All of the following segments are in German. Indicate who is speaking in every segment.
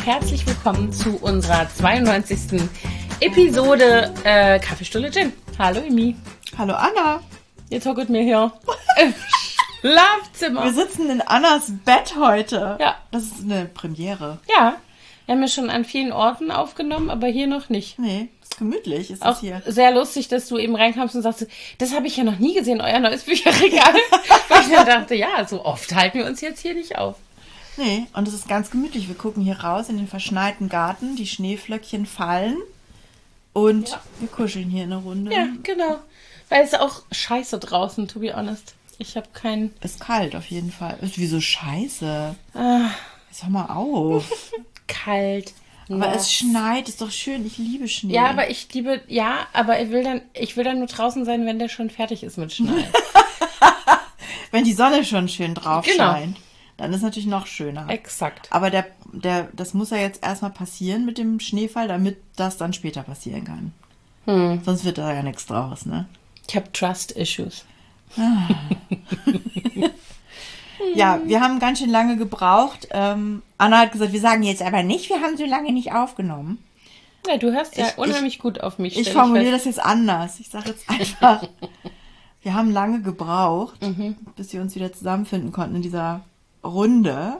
Speaker 1: herzlich willkommen zu unserer 92. Episode Kaffeestunde Gin. Hallo Imi.
Speaker 2: Hallo Anna.
Speaker 1: Jetzt hocket mir hier im Schlafzimmer.
Speaker 2: Wir sitzen in Annas Bett heute.
Speaker 1: Ja.
Speaker 2: Das ist eine Premiere.
Speaker 1: Ja, wir haben ja schon an vielen Orten aufgenommen, aber hier noch nicht.
Speaker 2: Nee, ist gemütlich ist
Speaker 1: Auch
Speaker 2: das hier.
Speaker 1: sehr lustig, dass du eben reinkamst und sagst, das habe ich ja noch nie gesehen, euer neues Bücherregal. Weil ich dann dachte, ja, so oft halten wir uns jetzt hier nicht auf.
Speaker 2: Nee, und es ist ganz gemütlich. Wir gucken hier raus in den verschneiten Garten, die Schneeflöckchen fallen und wir kuscheln hier in eine Runde.
Speaker 1: Ja, genau. Weil es ist auch scheiße draußen, to be honest. Ich habe keinen...
Speaker 2: Ist kalt auf jeden Fall. Wieso scheiße? Jetzt hör mal auf.
Speaker 1: Kalt.
Speaker 2: Aber
Speaker 1: nass.
Speaker 2: es schneit, ist doch schön. Ich liebe Schnee.
Speaker 1: Ja, aber ich will dann nur draußen sein, wenn der schon fertig ist mit Schnee.
Speaker 2: Wenn die Sonne schon schön drauf
Speaker 1: Genau.
Speaker 2: scheint, dann ist es natürlich noch schöner.
Speaker 1: Exakt.
Speaker 2: Aber das muss ja jetzt erstmal passieren mit dem Schneefall, damit das dann später passieren kann. Sonst wird da ja nichts draus, ne?
Speaker 1: Ich habe Trust-Issues.
Speaker 2: Ja, wir haben ganz schön lange gebraucht. Anna hat gesagt, wir sagen jetzt aber nicht, wir haben so lange nicht aufgenommen.
Speaker 1: Ja, du hörst ja unheimlich gut auf mich.
Speaker 2: Ich
Speaker 1: stell
Speaker 2: formuliere
Speaker 1: fest.
Speaker 2: das jetzt anders. Ich sage jetzt einfach, wir haben lange gebraucht, bis wir uns wieder zusammenfinden konnten in dieser Runde.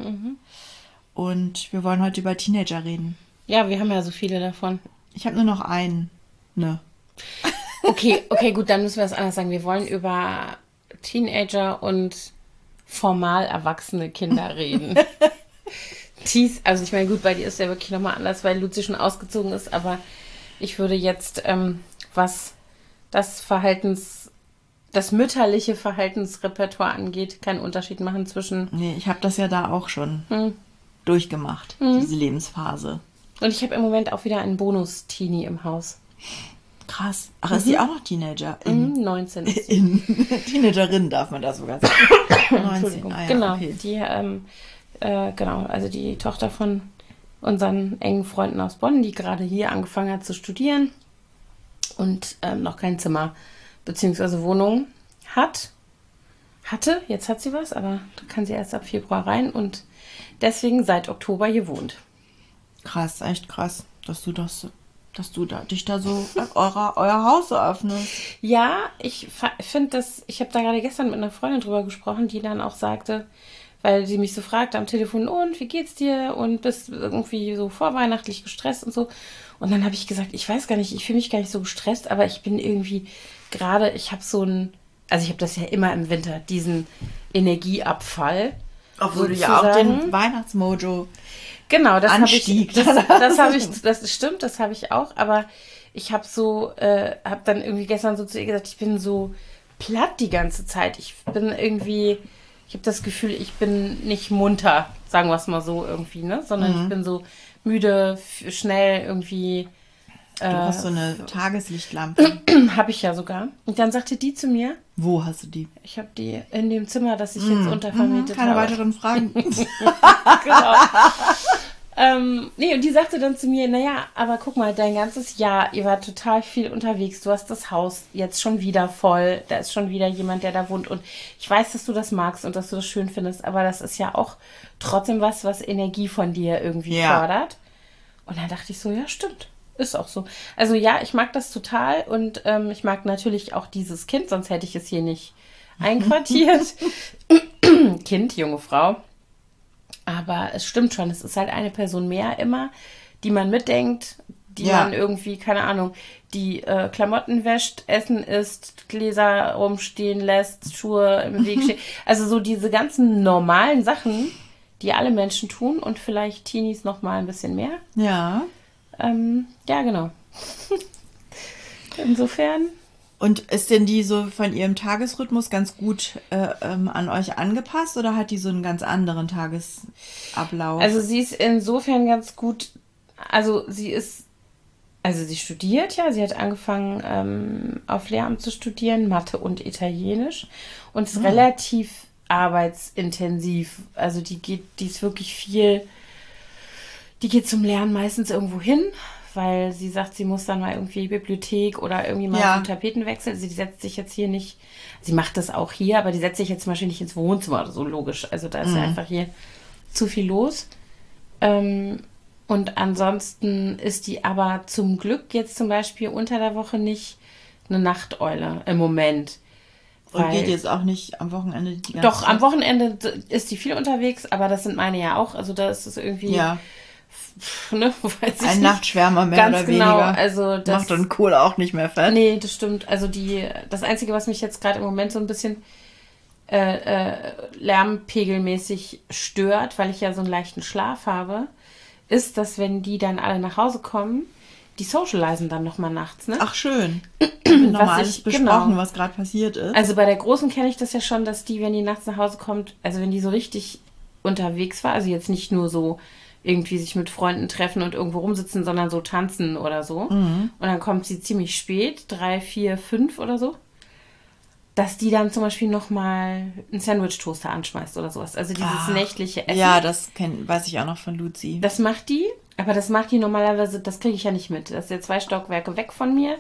Speaker 2: Und wir wollen heute über Teenager reden.
Speaker 1: Ja, wir haben ja so viele davon.
Speaker 2: Ich habe nur noch einen. Ne.
Speaker 1: Okay, gut, dann müssen wir es anders sagen. Wir wollen über Teenager und formal erwachsene Kinder reden. Also ich meine, gut, bei dir ist ja wirklich nochmal anders, weil Luzi schon ausgezogen ist, aber ich würde jetzt, was das mütterliche Verhaltensrepertoire angeht, keinen Unterschied machen zwischen...
Speaker 2: Nee, ich habe das ja da auch schon durchgemacht, diese Lebensphase.
Speaker 1: Und ich habe im Moment auch wieder einen Bonus-Teenie im Haus.
Speaker 2: Krass. Ach, ist die auch noch Teenager?
Speaker 1: 19 ist sie.
Speaker 2: Teenagerin darf man das sogar sagen. 19,
Speaker 1: Entschuldigung.
Speaker 2: ja,
Speaker 1: Genau,
Speaker 2: okay.
Speaker 1: genau, also die Tochter von unseren engen Freunden aus Bonn, die gerade hier angefangen hat zu studieren und noch kein Zimmer bzw. Wohnung hatte. Jetzt hat sie was, aber da kann sie erst ab Februar rein und deswegen seit Oktober hier wohnt.
Speaker 2: Krass, echt krass, dass du dich da so euer Haus so öffnest.
Speaker 1: Ja, ich finde das, ich habe da gerade gestern mit einer Freundin drüber gesprochen, die dann auch sagte, weil sie mich so fragte am Telefon, und wie geht's dir? Und bist irgendwie so vorweihnachtlich gestresst und so. Und dann habe ich gesagt, ich weiß gar nicht, ich fühle mich gar nicht so gestresst, aber ich bin irgendwie gerade, ich habe ich habe das ja immer im Winter, diesen Energieabfall.
Speaker 2: Obwohl du ja auch den Weihnachtsmojo
Speaker 1: genau, das habe ich,
Speaker 2: anstieg.
Speaker 1: das stimmt, das habe ich auch, aber ich habe habe dann irgendwie gestern so zu ihr gesagt, ich bin so platt die ganze Zeit. Ich habe das Gefühl, ich bin nicht munter, sagen wir es mal so irgendwie, ne, sondern ich bin so müde, schnell irgendwie.
Speaker 2: Du hast so eine Tageslichtlampe.
Speaker 1: Habe ich ja sogar. Und dann sagte die zu mir,
Speaker 2: Wo hast du die?
Speaker 1: ich habe die in dem Zimmer, das ich jetzt untervermietet
Speaker 2: Keine
Speaker 1: habe.
Speaker 2: weiteren Fragen.
Speaker 1: Genau. Nee, und die sagte dann zu mir, naja, aber guck mal, dein ganzes Jahr, ihr wart total viel unterwegs, du hast das Haus jetzt schon wieder voll, da ist schon wieder jemand, der da wohnt und ich weiß, dass du das magst und dass du das schön findest, aber das ist ja auch trotzdem was Energie von dir irgendwie fördert. Und dann dachte ich so, ja, stimmt. Ist auch so. Also ja, ich mag das total und ich mag natürlich auch dieses Kind, sonst hätte ich es hier nicht einquartiert. Kind, junge Frau. Aber es stimmt schon, es ist halt eine Person mehr immer, die man mitdenkt, die man irgendwie, keine Ahnung, die Klamotten wäscht, Essen isst, Gläser rumstehen lässt, Schuhe im Weg stehen. Also so diese ganzen normalen Sachen, die alle Menschen tun und vielleicht Teenies noch mal ein bisschen mehr.
Speaker 2: Ja.
Speaker 1: Ja, genau. Insofern.
Speaker 2: Und ist denn die so von ihrem Tagesrhythmus ganz gut an euch angepasst oder hat die so einen ganz anderen Tagesablauf?
Speaker 1: Also sie ist insofern ganz gut, sie studiert ja, sie hat angefangen auf Lehramt zu studieren, Mathe und Italienisch und ist relativ arbeitsintensiv. Also die ist wirklich viel, die geht zum Lernen meistens irgendwo hin, weil sie sagt, sie muss dann mal irgendwie Bibliothek oder irgendwie mal so einen Tapetenwechsel. Sie setzt sich jetzt hier nicht, sie macht das auch hier, aber die setzt sich jetzt zum Beispiel nicht ins Wohnzimmer oder so, logisch. Also da ist ja einfach hier zu viel los. Und Und ansonsten ist die aber zum Glück jetzt zum Beispiel unter der Woche nicht eine Nachteule im Moment.
Speaker 2: Und geht jetzt auch nicht am Wochenende die ganze
Speaker 1: Doch,
Speaker 2: Zeit?
Speaker 1: am Wochenende ist die viel unterwegs, aber das sind meine ja auch. Also da ist es irgendwie,
Speaker 2: Ja,
Speaker 1: ne, weiß ich
Speaker 2: ein
Speaker 1: nicht.
Speaker 2: Nachtschwärmer mehr
Speaker 1: Ganz
Speaker 2: oder
Speaker 1: genau,
Speaker 2: weniger.
Speaker 1: also das
Speaker 2: Macht dann Kohl auch nicht mehr fett.
Speaker 1: Nee, das stimmt. Also das Einzige, was mich jetzt gerade im Moment so ein bisschen lärmpegelmäßig stört, weil ich ja so einen leichten Schlaf habe, ist, dass wenn die dann alle nach Hause kommen, die socialisen dann nochmal nachts, ne?
Speaker 2: Ach, schön. Haben nochmal alles besprochen,
Speaker 1: genau.
Speaker 2: was gerade passiert ist.
Speaker 1: Also bei der Großen kenne ich das ja schon, dass die, wenn die nachts nach Hause kommt, also wenn die so richtig unterwegs war, also jetzt nicht nur so irgendwie sich mit Freunden treffen und irgendwo rumsitzen, sondern so tanzen oder so. Und dann kommt sie ziemlich spät, 3, 4, 5 oder so, dass die dann zum Beispiel nochmal einen Sandwich-Toaster anschmeißt oder sowas. Also dieses nächtliche Essen.
Speaker 2: Ja, das weiß ich auch noch von Luzi.
Speaker 1: Das macht die, aber das macht die normalerweise, das kriege ich ja nicht mit. Das ist ja 2 Stockwerke weg von mir.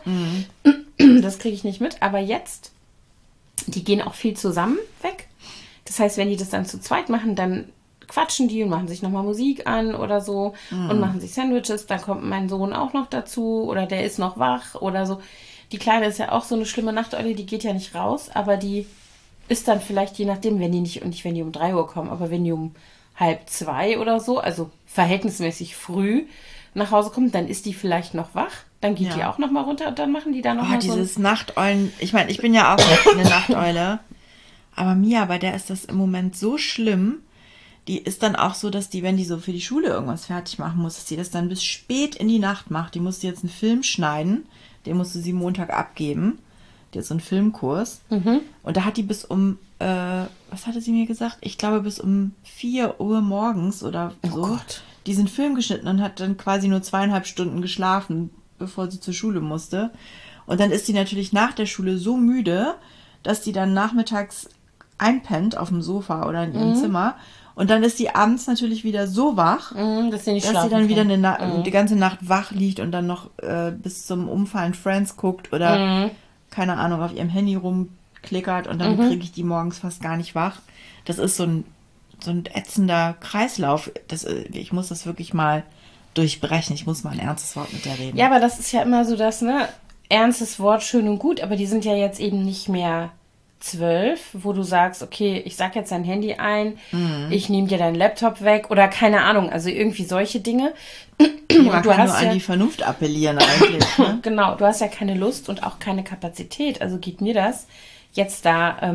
Speaker 1: Das kriege ich nicht mit. Aber jetzt, die gehen auch viel zusammen weg. Das heißt, wenn die das dann zu zweit machen, dann quatschen die und machen sich nochmal Musik an oder so und machen sich Sandwiches. Dann kommt mein Sohn auch noch dazu oder der ist noch wach oder so. Die Kleine ist ja auch so eine schlimme Nachteule, die geht ja nicht raus, aber die ist dann vielleicht, je nachdem, wenn die nicht, und nicht wenn die um 3 Uhr kommen, aber wenn die um 1:30 oder so, also verhältnismäßig früh nach Hause kommt, dann ist die vielleicht noch wach, dann geht die auch nochmal runter und dann machen die da nochmal so
Speaker 2: dieses Nachteulen, ich meine, ich bin ja auch eine Nachteule, aber Mia, bei der ist das im Moment so schlimm, die ist dann auch so, dass die, wenn die so für die Schule irgendwas fertig machen muss, dass die das dann bis spät in die Nacht macht. Die musste jetzt einen Film schneiden, den musste sie Montag abgeben. Die hat so einen Filmkurs. Und da hat die bis um, was hatte sie mir gesagt? Ich glaube bis um 4 Uhr morgens oder so diesen Film geschnitten und hat dann quasi nur 2,5 Stunden geschlafen, bevor sie zur Schule musste. Und dann ist sie natürlich nach der Schule so müde, dass die dann nachmittags einpennt auf dem Sofa oder in ihrem Zimmer. Und dann ist sie abends natürlich wieder so wach,
Speaker 1: dass sie
Speaker 2: dann wieder die ganze Nacht wach liegt und dann noch bis zum Umfallen Friends guckt oder, keine Ahnung, auf ihrem Handy rumklickert und dann kriege ich die morgens fast gar nicht wach. Das ist so ein ätzender Kreislauf. Ich muss das wirklich mal durchbrechen. Ich muss mal ein ernstes Wort mit der reden.
Speaker 1: Ja, aber das ist ja immer so das, ne? Ernstes Wort, schön und gut, aber die sind ja jetzt eben nicht mehr 12, wo du sagst, okay, ich sag jetzt dein Handy ein, ich nehme dir deinen Laptop weg oder keine Ahnung, also irgendwie solche Dinge.
Speaker 2: Man kann nur an die Vernunft appellieren eigentlich. Ne?
Speaker 1: Genau, du hast ja keine Lust und auch keine Kapazität, also geht mir das jetzt da,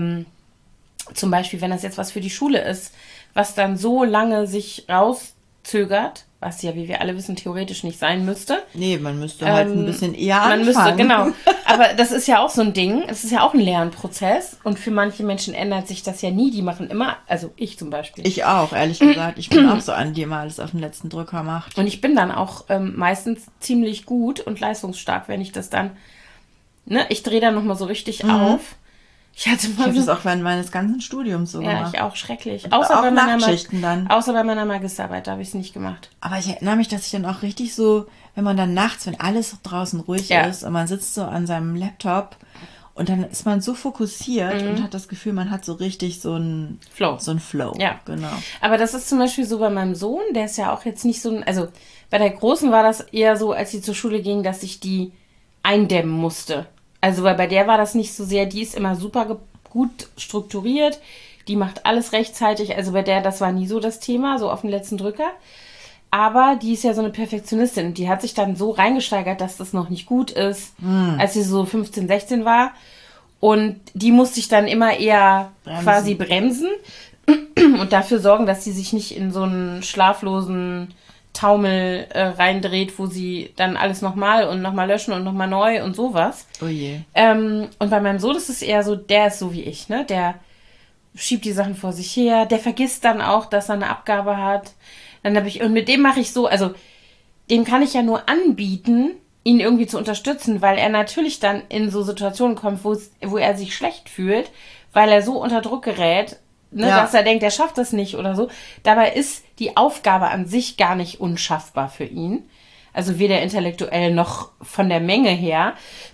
Speaker 1: zum Beispiel, wenn das jetzt was für die Schule ist, was dann so lange sich rauszögert, was ja, wie wir alle wissen, theoretisch nicht sein müsste.
Speaker 2: Nee, man müsste halt ein bisschen eher anfangen.
Speaker 1: Man müsste, genau. Aber das ist ja auch so ein Ding. Es ist ja auch ein Lernprozess. Und für manche Menschen ändert sich das ja nie. Die machen immer, also ich zum Beispiel.
Speaker 2: Ich auch, ehrlich gesagt. Ich bin auch so an, die immer alles auf den letzten Drücker macht.
Speaker 1: Und ich bin dann auch meistens ziemlich gut und leistungsstark, wenn ich das dann, ne, ich drehe dann nochmal so richtig auf. Ich habe
Speaker 2: das auch während meines ganzen Studiums so gemacht.
Speaker 1: Ja, ich auch, schrecklich.
Speaker 2: Außer bei Nachtschichten dann.
Speaker 1: Außer bei meiner Magisterarbeit, da habe ich es nicht gemacht.
Speaker 2: Aber ich erinnere mich, dass ich dann auch richtig so, wenn man dann nachts, wenn alles draußen ruhig ist und man sitzt so an seinem Laptop und dann ist man so fokussiert und hat das Gefühl, man hat so richtig so ein Flow.
Speaker 1: Ja,
Speaker 2: genau.
Speaker 1: Aber das ist zum Beispiel so bei meinem Sohn, der ist ja auch jetzt nicht so, also bei der Großen war das eher so, als sie zur Schule ging, dass ich die eindämmen musste. Also, weil bei der war das nicht so sehr, die ist immer super gut strukturiert, die macht alles rechtzeitig, also bei der, das war nie so das Thema, so auf den letzten Drücker. Aber die ist ja so eine Perfektionistin und die hat sich dann so reingesteigert, dass das noch nicht gut ist, als sie so 15, 16 war. Und die musste ich dann immer eher quasi bremsen und dafür sorgen, dass sie sich nicht in so einen schlaflosen Taumel reindreht, wo sie dann alles nochmal und nochmal löschen und nochmal neu und sowas.
Speaker 2: Oh je.
Speaker 1: Und bei meinem Sohn ist es eher so, der ist so wie ich, ne? Der schiebt die Sachen vor sich her, der vergisst dann auch, dass er eine Abgabe hat. Und mit dem mache ich so, also dem kann ich ja nur anbieten, ihn irgendwie zu unterstützen, weil er natürlich dann in so Situationen kommt, wo er sich schlecht fühlt, weil er so unter Druck gerät, ne, dass er denkt, er schafft das nicht oder so. Dabei ist die Aufgabe an sich gar nicht unschaffbar für ihn. Also weder intellektuell noch von der Menge her.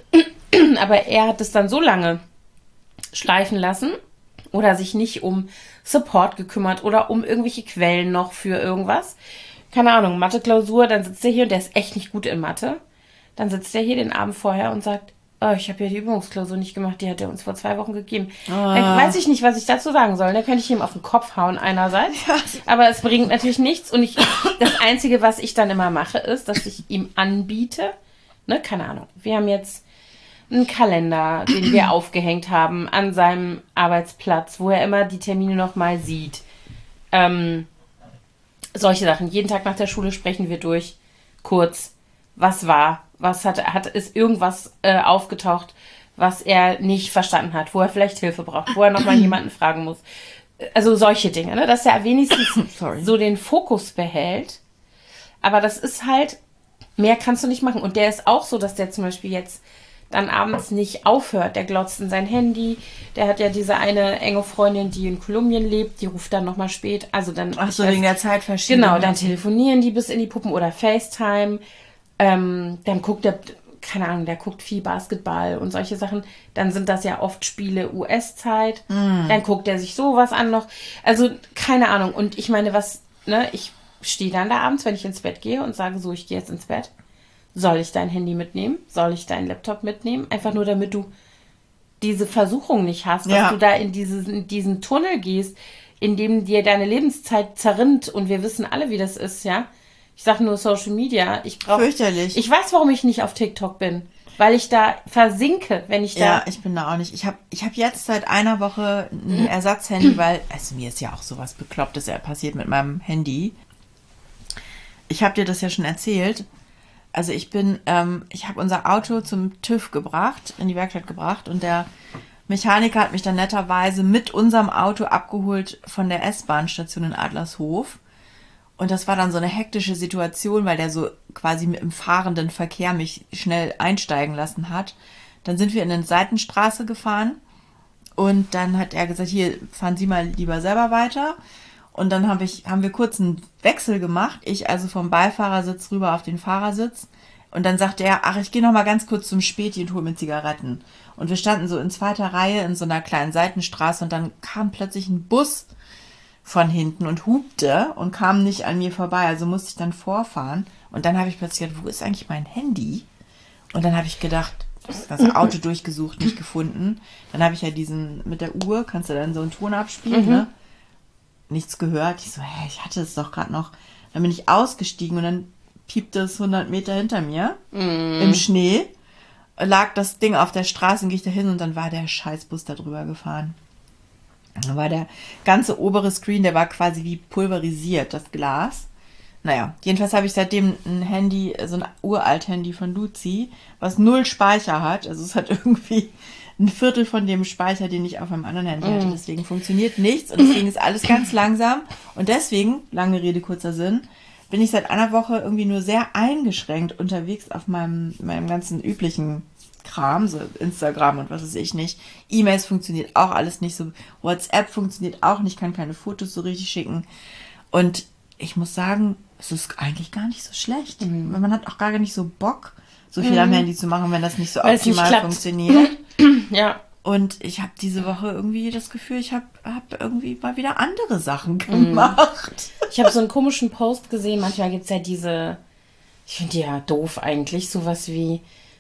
Speaker 1: Aber er hat es dann so lange schleifen lassen oder sich nicht um Support gekümmert oder um irgendwelche Quellen noch für irgendwas, keine Ahnung, Mathe-Klausur, dann sitzt er hier und der ist echt nicht gut in Mathe. Dann sitzt er hier den Abend vorher und sagt, oh, ich habe ja die Übungsklausur nicht gemacht, die hat er uns vor 2 Wochen gegeben. Dann weiß ich nicht, was ich dazu sagen soll. Da könnte ich ihm auf den Kopf hauen einerseits. Ja. Aber es bringt natürlich nichts. Und das Einzige, was ich dann immer mache, ist, dass ich ihm anbiete, ne, keine Ahnung, wir haben jetzt einen Kalender, den wir aufgehängt haben an seinem Arbeitsplatz, wo er immer die Termine nochmal sieht. Solche Sachen. Jeden Tag nach der Schule sprechen wir durch, kurz, was war, ist irgendwas aufgetaucht, was er nicht verstanden hat, wo er vielleicht Hilfe braucht, wo er nochmal jemanden fragen muss. Also solche Dinge, ne? Dass er wenigstens so den Fokus behält. Aber das ist halt, mehr kannst du nicht machen. Und der ist auch so, dass der zum Beispiel jetzt dann abends nicht aufhört. Der glotzt in sein Handy. Der hat ja diese eine enge Freundin, die in Kolumbien lebt. Die ruft dann nochmal spät. Also dann.
Speaker 2: Ach so, wegen der Zeitverschiebung.
Speaker 1: Genau, dann telefonieren die bis in die Puppen oder FaceTime. Dann guckt der, keine Ahnung, der guckt viel Basketball und solche Sachen. Dann sind das ja oft Spiele US-Zeit. Dann guckt er sich sowas an noch. Also, keine Ahnung. Und ich meine, ich stehe dann da abends, wenn ich ins Bett gehe und sage so, ich gehe jetzt ins Bett. Soll ich dein Handy mitnehmen? Soll ich deinen Laptop mitnehmen? Einfach nur, damit du diese Versuchung nicht hast, dass du da in diesen Tunnel gehst, in dem dir deine Lebenszeit zerrinnt. Und wir wissen alle, wie das ist, ja. Ich sage nur Social Media.
Speaker 2: Fürchterlich.
Speaker 1: Ich weiß, warum ich nicht auf TikTok bin. Weil ich da versinke, wenn ich da...
Speaker 2: Ja, ich bin da auch nicht. Ich hab jetzt seit einer Woche ein Ersatzhandy, weil... Also mir ist ja auch sowas Beklopptes passiert mit meinem Handy. Ich habe dir das ja schon erzählt. Also ich habe unser Auto zum TÜV gebracht, in die Werkstatt gebracht und der Mechaniker hat mich dann netterweise mit unserem Auto abgeholt von der S-Bahn-Station in Adlershof. Und das war dann so eine hektische Situation, weil der so quasi im fahrenden Verkehr mich schnell einsteigen lassen hat. Dann sind wir in eine Seitenstraße gefahren und dann hat er gesagt, hier, fahren Sie mal lieber selber weiter. Und dann haben wir kurz einen Wechsel gemacht. Ich also vom Beifahrersitz rüber auf den Fahrersitz. Und dann sagte er, ach, ich gehe noch mal ganz kurz zum Späti und hole mir Zigaretten. Und wir standen so in zweiter Reihe in so einer kleinen Seitenstraße und dann kam plötzlich ein Bus von hinten und hupte und kam nicht an mir vorbei. Also musste ich dann vorfahren. Und dann habe ich plötzlich gedacht, wo ist eigentlich mein Handy? Und dann habe ich gedacht, das Auto durchgesucht, nicht gefunden. Dann habe ich ja diesen mit der Uhr, kannst du dann so einen Ton abspielen, ne? Nichts gehört. Ich so, ich hatte es doch gerade noch. Dann bin ich ausgestiegen und dann piepte es 100 Meter hinter mir im Schnee. Lag das Ding auf der Straße und gehe ich da hin und dann war der Scheißbus da drüber gefahren. Dann war der ganze obere Screen, der war quasi wie pulverisiert, das Glas. Naja, jedenfalls habe ich seitdem ein Handy, so ein Uralt-Handy von Luzi, was 0 Speicher hat. Also es hat irgendwie ein Viertel von dem Speicher, den ich auf einem anderen Handy hatte. Deswegen funktioniert nichts und deswegen ist alles ganz langsam. Und deswegen, lange Rede, kurzer Sinn, bin ich seit einer Woche irgendwie nur sehr eingeschränkt unterwegs auf meinem ganzen üblichen Kram, so Instagram und was weiß ich nicht. E-Mails funktioniert auch alles nicht so. WhatsApp funktioniert auch nicht, kann keine Fotos so richtig schicken. Und ich muss sagen, es ist eigentlich gar nicht so schlecht. Man hat auch gar nicht so Bock, so viel am Handy zu machen, wenn das nicht so optimal funktioniert.
Speaker 1: Ja.
Speaker 2: Und ich habe diese Woche irgendwie das Gefühl, ich habe irgendwie mal wieder andere Sachen gemacht.
Speaker 1: Ich habe so einen komischen Post gesehen. Manchmal gibt es ja diese, ich finde die ja doof eigentlich, sowas wie,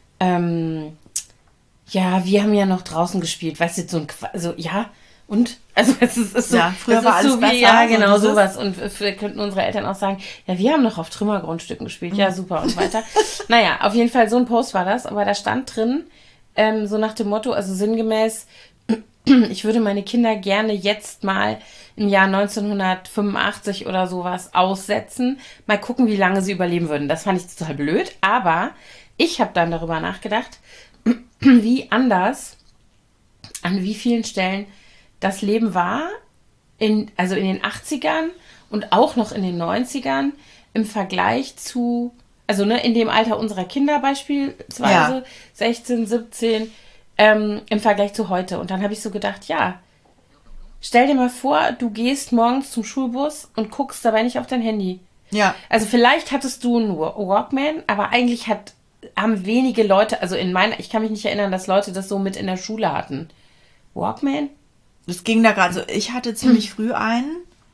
Speaker 1: ja, wir haben ja noch draußen gespielt. Weißt du, und? Also es ist so,
Speaker 2: ja, früher war alles
Speaker 1: so wie,
Speaker 2: besser.
Speaker 1: ja, genau, sowas. Und wir könnten unsere Eltern auch sagen, ja, wir haben noch auf Trümmergrundstücken gespielt. Ja, super und weiter. Naja, auf jeden Fall so ein Post war das. Aber da stand drin, so nach dem Motto, also sinngemäß, ich würde meine Kinder gerne jetzt mal im Jahr 1985 oder sowas aussetzen. Mal gucken, wie lange sie überleben würden. Das fand ich total blöd. Aber ich habe dann darüber nachgedacht, wie anders, an wie vielen Stellen das Leben war, also in den 80ern und auch noch in den 90ern im Vergleich zu, also in dem Alter unserer Kinder beispielsweise, 16, 17, im Vergleich zu heute. Und dann habe ich so gedacht, ja, stell dir mal vor, du gehst morgens zum Schulbus und guckst dabei nicht auf dein Handy.
Speaker 2: Ja.
Speaker 1: Also vielleicht hattest du einen Walkman, aber eigentlich haben wenige Leute, also ich kann mich nicht erinnern, dass Leute das so mit in der Schule hatten. Walkman?
Speaker 2: Das ging da gerade so. Ich hatte ziemlich früh einen.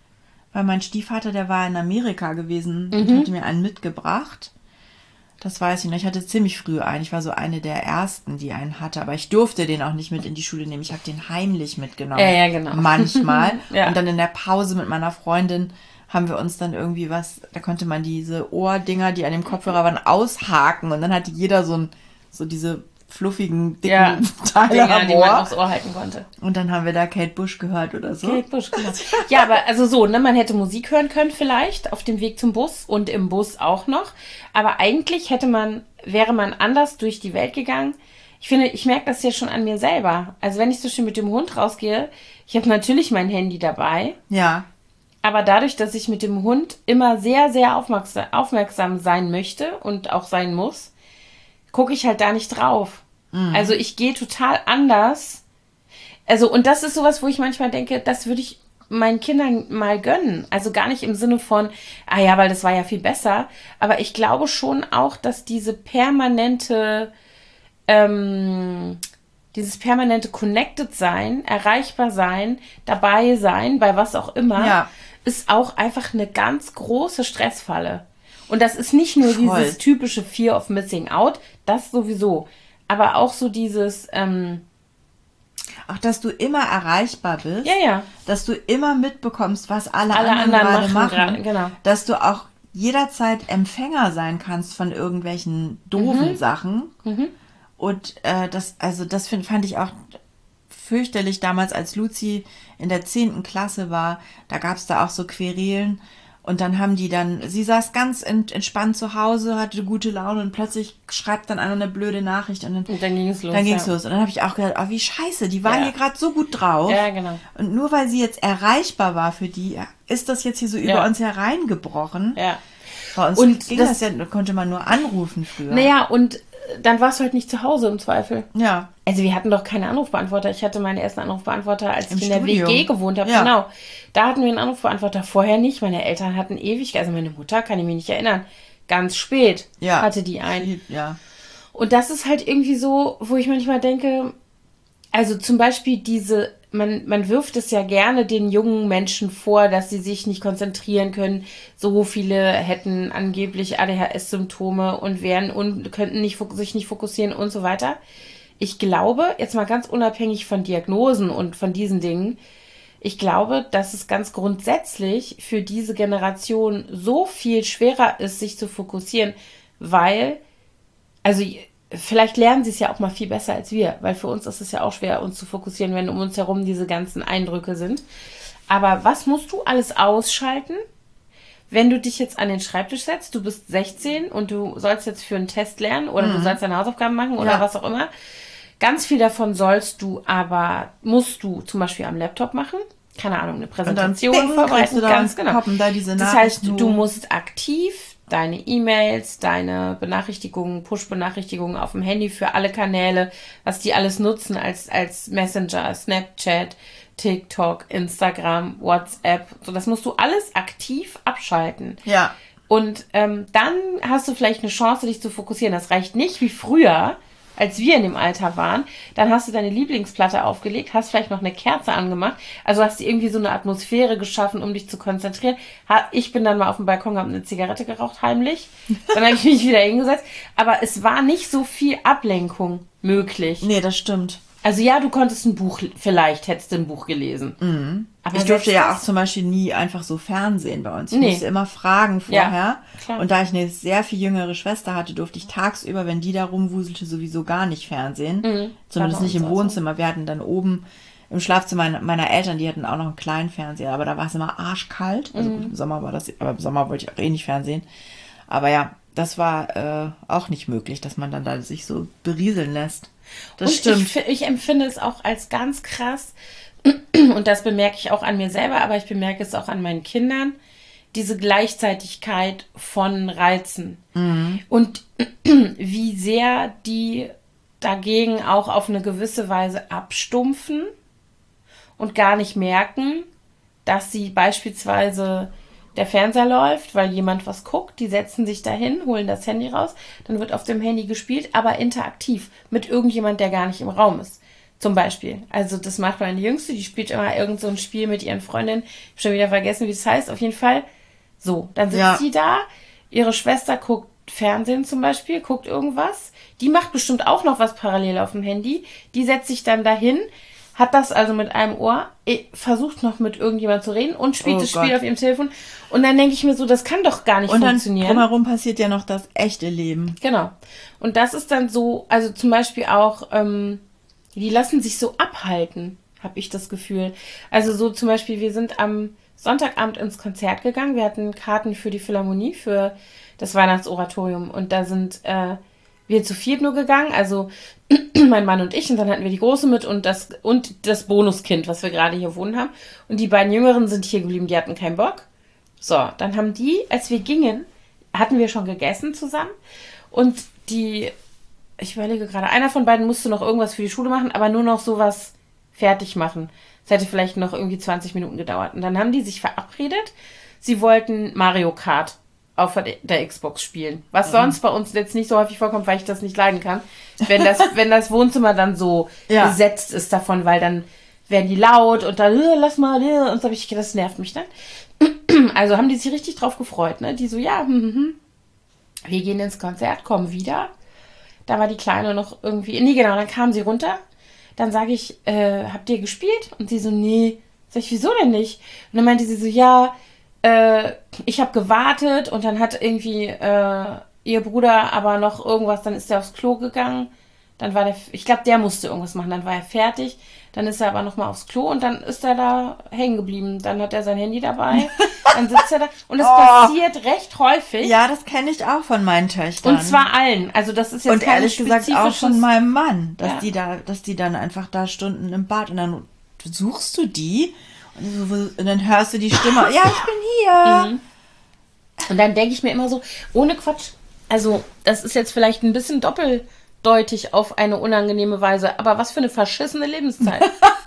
Speaker 2: weil mein Stiefvater, der war in Amerika gewesen und hatte mir einen mitgebracht. Das weiß ich noch. Ich hatte ziemlich früh einen. Ich war so eine der ersten, die einen hatte. Aber ich durfte den auch nicht mit in die Schule nehmen. Ich habe den heimlich mitgenommen.
Speaker 1: Ja, genau.
Speaker 2: Manchmal.
Speaker 1: Ja.
Speaker 2: Und dann in der Pause mit meiner Freundin haben wir uns dann irgendwie da konnte man diese Ohrdinger, die an dem Kopfhörer waren, aushaken. Und dann hatte jeder so diese fluffigen, dicken Teile
Speaker 1: Dinger,
Speaker 2: am
Speaker 1: die man
Speaker 2: Ohr.
Speaker 1: aufs Ohr halten konnte.
Speaker 2: Und dann haben wir da Kate Bush gehört oder so.
Speaker 1: Kate Bush, genau. Ja, aber also so, ne, man hätte Musik hören können vielleicht auf dem Weg zum Bus und im Bus auch noch. Aber eigentlich wäre man anders durch die Welt gegangen. Ich finde, ich merke das ja schon an mir selber. Also wenn ich so schön mit dem Hund rausgehe, ich habe natürlich mein Handy dabei.
Speaker 2: Ja. Aber
Speaker 1: dadurch, dass ich mit dem Hund immer sehr, sehr aufmerksam sein möchte und auch sein muss, gucke ich halt da nicht drauf. Also ich gehe total anders. Also, und das ist sowas, wo ich manchmal denke, das würde ich meinen Kindern mal gönnen. Also gar nicht im Sinne von, weil das war ja viel besser. Aber ich glaube schon auch, dass dieses permanente Connected sein, erreichbar sein, dabei sein, bei was auch immer, ist auch einfach eine ganz große Stressfalle. Und das ist nicht nur dieses typische Fear of Missing Out, das sowieso, aber auch so dieses...
Speaker 2: auch, dass du immer erreichbar bist.
Speaker 1: Ja.
Speaker 2: Dass du immer mitbekommst, was alle anderen gerade machen.
Speaker 1: Genau.
Speaker 2: Dass du auch jederzeit Empfänger sein kannst von irgendwelchen doofen Sachen. Und das fand ich auch fürchterlich damals, als Luzi in der 10. Klasse war. Da gab es da auch so Querelen. Und dann sie saß ganz entspannt zu Hause, hatte gute Laune und plötzlich schreibt dann einer eine blöde Nachricht und dann ging es los. Und dann habe ich auch gedacht, wie scheiße, die war hier gerade so gut drauf.
Speaker 1: Ja, genau.
Speaker 2: Und nur weil sie jetzt erreichbar war für die, ist das jetzt hier so über uns hereingebrochen.
Speaker 1: Ja.
Speaker 2: Bei uns ging das konnte man nur anrufen früher.
Speaker 1: Naja, und dann warst du halt nicht zu Hause im Zweifel.
Speaker 2: Ja.
Speaker 1: Also wir hatten doch keine Anrufbeantworter. Ich hatte meinen ersten Anrufbeantworter, als ich in der
Speaker 2: Studium.
Speaker 1: WG gewohnt habe.
Speaker 2: Ja.
Speaker 1: Genau. Da hatten wir einen Anrufbeantworter. Vorher nicht. Meine Eltern hatten ewig, also meine Mutter, kann ich mich nicht erinnern, ganz spät hatte die einen.
Speaker 2: Ja.
Speaker 1: Und das ist halt irgendwie so, wo ich manchmal denke, also zum Beispiel man wirft es ja gerne den jungen Menschen vor, dass sie sich nicht konzentrieren können. So viele hätten angeblich ADHS-Symptome und könnten sich nicht fokussieren und so weiter. Ich glaube, jetzt mal ganz unabhängig von Diagnosen und von diesen Dingen, ich glaube, dass es ganz grundsätzlich für diese Generation so viel schwerer ist, sich zu fokussieren, weil, also vielleicht lernen sie es ja auch mal viel besser als wir, weil für uns ist es ja auch schwer, uns zu fokussieren, wenn um uns herum diese ganzen Eindrücke sind. Aber was musst du alles ausschalten, wenn du dich jetzt an den Schreibtisch setzt, du bist 16 und du sollst jetzt für einen Test lernen oder du sollst deine Hausaufgaben machen oder was auch immer. Ganz viel davon musst du zum Beispiel am Laptop machen. Keine Ahnung, eine Präsentation vorbereiten. Ganz genau. Das heißt, du musst aktiv deine E-Mails, deine Benachrichtigungen, Push-Benachrichtigungen auf dem Handy für alle Kanäle, was die alles nutzen als Messenger, Snapchat, TikTok, Instagram, WhatsApp. So, das musst du alles aktiv abschalten.
Speaker 2: Ja.
Speaker 1: Und dann hast du vielleicht eine Chance, dich zu fokussieren. Das reicht nicht wie früher, als wir in dem Alter waren. Dann hast du deine Lieblingsplatte aufgelegt, hast vielleicht noch eine Kerze angemacht. Also hast du irgendwie so eine Atmosphäre geschaffen, um dich zu konzentrieren. Ich bin dann mal auf dem Balkon, habe eine Zigarette geraucht, heimlich. Dann habe ich mich wieder hingesetzt. Aber es war nicht so viel Ablenkung möglich.
Speaker 2: Nee, das stimmt.
Speaker 1: Also ja, du konntest hättest du ein Buch gelesen.
Speaker 2: Mhm. Aber ich durfte ja auch zum Beispiel nie einfach so Fernsehen bei uns. Ich musste immer fragen vorher.
Speaker 1: Ja, klar.
Speaker 2: Und da ich eine sehr viel jüngere Schwester hatte, durfte ich tagsüber, wenn die da rumwuselte, sowieso gar nicht Fernsehen. Mhm. Zumindest nicht im Wohnzimmer. Wir hatten dann oben im Schlafzimmer meiner Eltern, die hatten auch noch einen kleinen Fernseher, aber da war es immer arschkalt. Also gut, im Sommer war das, aber im Sommer wollte ich auch eh nicht Fernsehen. Aber ja, das war auch nicht möglich, dass man dann da sich so berieseln lässt. Das stimmt.
Speaker 1: Ich empfinde es auch als ganz krass, und das bemerke ich auch an mir selber, aber ich bemerke es auch an meinen Kindern, diese Gleichzeitigkeit von Reizen. Mhm. Und wie sehr die dagegen auch auf eine gewisse Weise abstumpfen und gar nicht merken, dass sie beispielsweise der Fernseher läuft, weil jemand was guckt, die setzen sich dahin, holen das Handy raus, dann wird auf dem Handy gespielt, aber interaktiv mit irgendjemand, der gar nicht im Raum ist. Zum Beispiel. Also das macht meine Jüngste, die spielt immer irgend so ein Spiel mit ihren Freundinnen. Ich habe schon wieder vergessen, wie das heißt. Auf jeden Fall so. Dann sitzt sie da, ihre Schwester guckt Fernsehen zum Beispiel, guckt irgendwas. Die macht bestimmt auch noch was parallel auf dem Handy. Die setzt sich dann dahin, hat das also mit einem Ohr, versucht noch mit irgendjemand zu reden und spielt das Spiel auf ihrem Telefon. Und dann denke ich mir so, das kann doch gar nicht funktionieren.
Speaker 2: Und dann drumherum passiert ja noch das echte Leben.
Speaker 1: Genau. Und das ist dann so, also zum Beispiel auch, die lassen sich so abhalten, habe ich das Gefühl. Also so zum Beispiel, wir sind am Sonntagabend ins Konzert gegangen. Wir hatten Karten für die Philharmonie, für das Weihnachtsoratorium. Und da sind wir zu viert nur gegangen, also mein Mann und ich. Und dann hatten wir die Große mit und das Bonuskind, was wir gerade hier wohnen haben. Und die beiden Jüngeren sind hier geblieben, die hatten keinen Bock. So, dann haben die, als wir gingen, hatten wir schon gegessen zusammen. Und ich überlege gerade, einer von beiden musste noch irgendwas für die Schule machen, aber nur noch sowas fertig machen. Das hätte vielleicht noch irgendwie 20 Minuten gedauert. Und dann haben die sich verabredet, sie wollten Mario Kart auf der Xbox spielen. Was sonst bei uns jetzt nicht so häufig vorkommt, weil ich das nicht leiden kann. Wenn das Wohnzimmer dann so besetzt ist davon, weil dann werden die laut und dann, lass mal, und so habe ich gedacht, das nervt mich dann. Also haben die sich richtig drauf gefreut, ne? Die so, ja, wir gehen ins Konzert, kommen wieder. Da war die Kleine noch irgendwie, nee, genau, dann kam sie runter. Dann sage ich, habt ihr gespielt? Und sie so, nee. Sag ich, wieso denn nicht? Und dann meinte sie so, ja, ich habe gewartet und dann hat irgendwie ihr Bruder aber noch irgendwas, dann ist er aufs Klo gegangen. Dann war ich glaube, der musste irgendwas machen, dann war er fertig. Dann ist er aber nochmal aufs Klo und dann ist er da hängen geblieben. Dann hat er sein Handy dabei, dann sitzt er da. Und das passiert recht häufig.
Speaker 2: Ja, das kenne ich auch von meinen Töchtern.
Speaker 1: Und zwar allen. Also das ist jetzt
Speaker 2: und
Speaker 1: kein
Speaker 2: ehrlich gesagt auch von meinem Mann, dass
Speaker 1: Ja.
Speaker 2: dass die dann einfach da Stunden im Bad und dann suchst du die und dann hörst du die Stimme. Ja, ich bin hier.
Speaker 1: Und dann denke ich mir immer so, ohne Quatsch. Also das ist jetzt vielleicht ein bisschen doppeldeutig auf eine unangenehme Weise, aber was für eine verschissene Lebenszeit.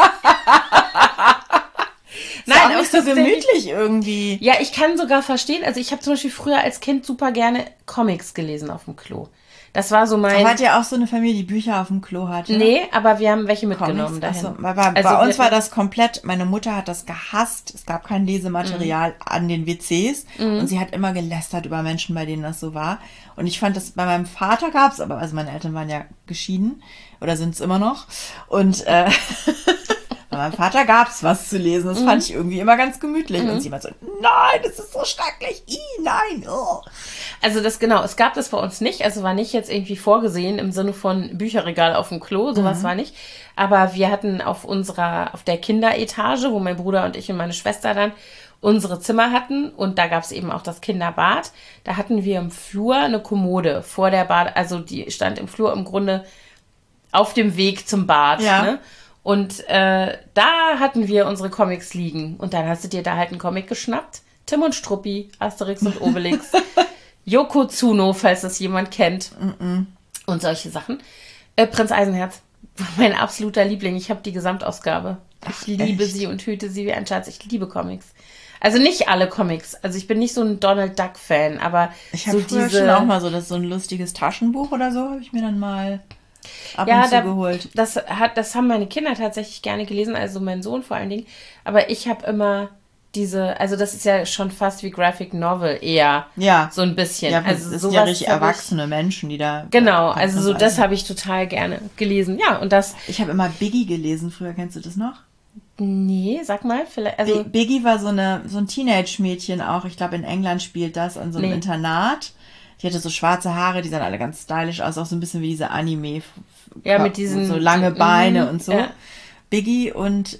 Speaker 2: Nein, auch so gemütlich irgendwie.
Speaker 1: Ja, ich kann sogar verstehen, also ich habe zum Beispiel früher als Kind super gerne Comics gelesen auf dem Klo. Das war so mein...
Speaker 2: Aber hat ja auch so eine Familie, die Bücher auf dem Klo hatte?
Speaker 1: Nee, aber wir haben welche mitgenommen dahin.
Speaker 2: Also, bei uns war das komplett, meine Mutter hat das gehasst. Es gab kein Lesematerial an den WCs und sie hat immer gelästert über Menschen, bei denen das so war. Und ich fand das, bei meinem Vater gab's, aber also meine Eltern waren ja geschieden oder sind es immer noch. Und bei meinem Vater gab's was zu lesen. Das fand ich irgendwie immer ganz gemütlich. Und sie immer so, nein, das ist so schrecklich. Nein. Oh.
Speaker 1: Also es gab das bei uns nicht. Also war nicht jetzt irgendwie vorgesehen im Sinne von Bücherregal auf dem Klo. Sowas war nicht. Aber wir hatten auf der Kinderetage, wo mein Bruder und ich und meine Schwester dann unsere Zimmer hatten. Und da gab es eben auch das Kinderbad. Da hatten wir im Flur eine Kommode vor der Bad. Also die stand im Flur im Grunde auf dem Weg zum Bad.
Speaker 2: Ja.
Speaker 1: Ne? Und da hatten wir unsere Comics liegen. Und dann hast du dir da halt einen Comic geschnappt. Tim und Struppi, Asterix und Obelix, Yokozuna, falls das jemand kennt. Und solche Sachen. Prinz Eisenherz war mein absoluter Liebling. Ich habe die Gesamtausgabe. Ich liebe sie und hüte sie wie ein Schatz. Ich liebe Comics. Also nicht alle Comics. Also ich bin nicht so ein Donald Duck-Fan, aber
Speaker 2: ich habe
Speaker 1: so
Speaker 2: schon auch mal so ein lustiges Taschenbuch oder so, habe ich mir dann mal ab und zu geholt.
Speaker 1: Das haben meine Kinder tatsächlich gerne gelesen, also mein Sohn vor allen Dingen. Aber ich habe immer also das ist ja schon fast wie Graphic Novel eher.
Speaker 2: Ja.
Speaker 1: So ein bisschen.
Speaker 2: Ja,
Speaker 1: also
Speaker 2: das sind ja richtig erwachsene Menschen, die da...
Speaker 1: Genau, also so das habe ich total gerne gelesen. Ja, und das...
Speaker 2: Ich habe immer Biggie gelesen früher, kennst du das noch?
Speaker 1: Nee, sag mal, vielleicht... Also
Speaker 2: Biggie war so ein Teenage-Mädchen auch, ich glaube in England spielt das, an so einem Internat. Die hatte so schwarze Haare, die sahen alle ganz stylisch aus, auch so ein bisschen wie diese Anime.
Speaker 1: Ja, mit diesen...
Speaker 2: So lange Beine und so.
Speaker 1: Ja.
Speaker 2: Biggie und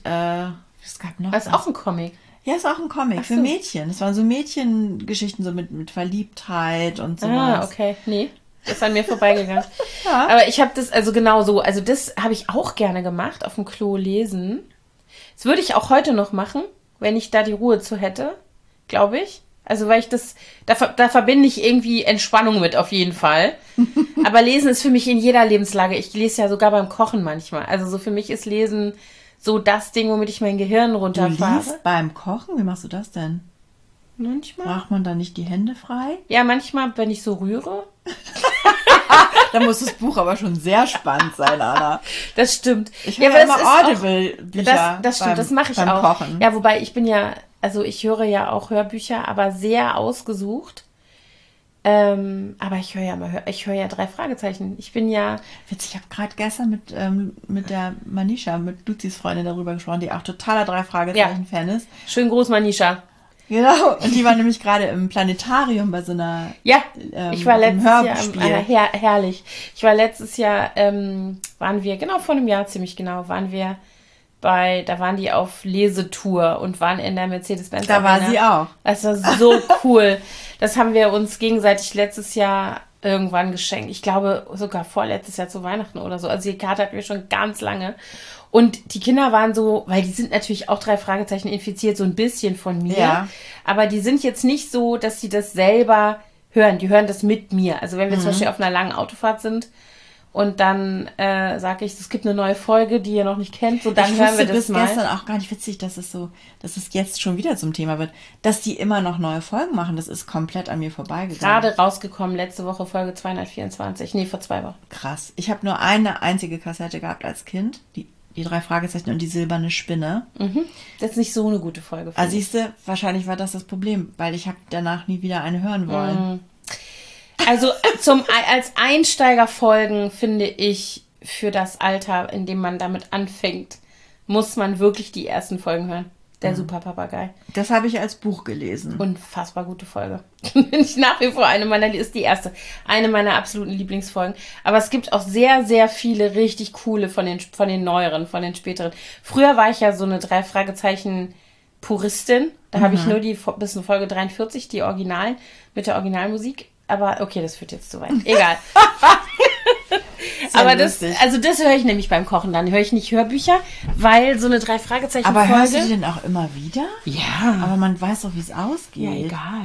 Speaker 2: es gab noch
Speaker 1: das ist auch ein Comic.
Speaker 2: Ja, ist auch ein Comic für Mädchen. Das waren so Mädchengeschichten, so mit Verliebtheit und sowas.
Speaker 1: Ah, okay. Nee, das ist an mir vorbeigegangen.
Speaker 2: Ja.
Speaker 1: Aber ich habe das, also genau so, also das habe ich auch gerne gemacht, auf dem Klo lesen. Das würde ich auch heute noch machen, wenn ich da die Ruhe zu hätte, glaube ich. Also weil ich da verbinde ich irgendwie Entspannung mit, auf jeden Fall. Aber Lesen ist für mich in jeder Lebenslage. Ich lese ja sogar beim Kochen manchmal. Also so für mich ist Lesen so das Ding, womit ich mein Gehirn runterfahre.
Speaker 2: Du liest beim Kochen? Wie machst du das denn?
Speaker 1: Manchmal.
Speaker 2: Braucht man da nicht die Hände frei?
Speaker 1: Ja, manchmal, wenn ich so rühre.
Speaker 2: Da muss das Buch aber schon sehr spannend sein, Anna.
Speaker 1: Das stimmt.
Speaker 2: Ich höre ja immer Audible-Bücher
Speaker 1: das stimmt, das mache ich
Speaker 2: beim
Speaker 1: auch.
Speaker 2: Kochen.
Speaker 1: Ja, wobei ich höre ja auch Hörbücher, aber sehr ausgesucht. Aber ich höre ja 3 Fragezeichen. Ich bin ja...
Speaker 2: Witzig, ich habe gerade gestern mit der Manisha, mit Luzis Freundin darüber gesprochen, die auch totaler 3 Fragezeichen-Fan ist.
Speaker 1: Schönen Gruß, Manisha.
Speaker 2: Genau, und die war nämlich gerade im Planetarium bei so einer
Speaker 1: ich war letztes Jahr herrlich. Ich war letztes Jahr, waren wir, genau vor einem Jahr ziemlich genau, da waren die auf Lesetour und waren in der Mercedes-Benz
Speaker 2: Da
Speaker 1: Arena.
Speaker 2: war sie auch.
Speaker 1: Das war so cool. Das haben wir uns gegenseitig letztes Jahr irgendwann geschenkt. Ich glaube sogar vorletztes Jahr zu Weihnachten oder so. Also die Karte hatten wir schon ganz lange. Und die Kinder waren so, weil die sind natürlich auch 3 Fragezeichen infiziert, so ein bisschen von mir.
Speaker 2: Ja.
Speaker 1: Aber die sind jetzt nicht so, dass sie das selber hören. Die hören das mit mir. Also wenn wir zum Beispiel auf einer langen Autofahrt sind und dann sage ich, es gibt eine neue Folge, die ihr noch nicht kennt, so dann hören wir das mal.
Speaker 2: Gestern auch gar nicht witzig, dass es jetzt schon wieder zum Thema wird, dass die immer noch neue Folgen machen. Das ist komplett an mir vorbeigegangen.
Speaker 1: Gerade rausgekommen, letzte Woche Folge 224. Nee, vor 2 Wochen.
Speaker 2: Krass. Ich habe nur eine einzige Kassette gehabt als Kind, die 3 Fragezeichen und die silberne Spinne.
Speaker 1: Das ist nicht so eine gute Folge.
Speaker 2: Also siehst du, wahrscheinlich war das Problem, weil ich habe danach nie wieder eine hören wollen.
Speaker 1: Also als Einsteigerfolgen finde ich, für das Alter, in dem man damit anfängt, muss man wirklich die ersten Folgen hören. Der Super Papagei.
Speaker 2: Das habe ich als Buch gelesen.
Speaker 1: Unfassbar gute Folge. Bin ich nach wie vor eine meiner absoluten Lieblingsfolgen. Aber es gibt auch sehr, sehr viele richtig coole von den neueren, von den späteren. Früher war ich ja so eine 3 Fragezeichen Puristin. Da habe ich nur bis in Folge 43, die Originalen, mit der Originalmusik. Aber okay, das führt jetzt zu weit. Egal. Aber das höre ich nämlich beim Kochen. Dann höre ich nicht Hörbücher, weil so eine 3 Fragezeichen Folge.
Speaker 2: Aber hörst du die denn auch immer wieder?
Speaker 1: Ja.
Speaker 2: Aber man weiß doch, wie es ausgeht.
Speaker 1: Ja, egal.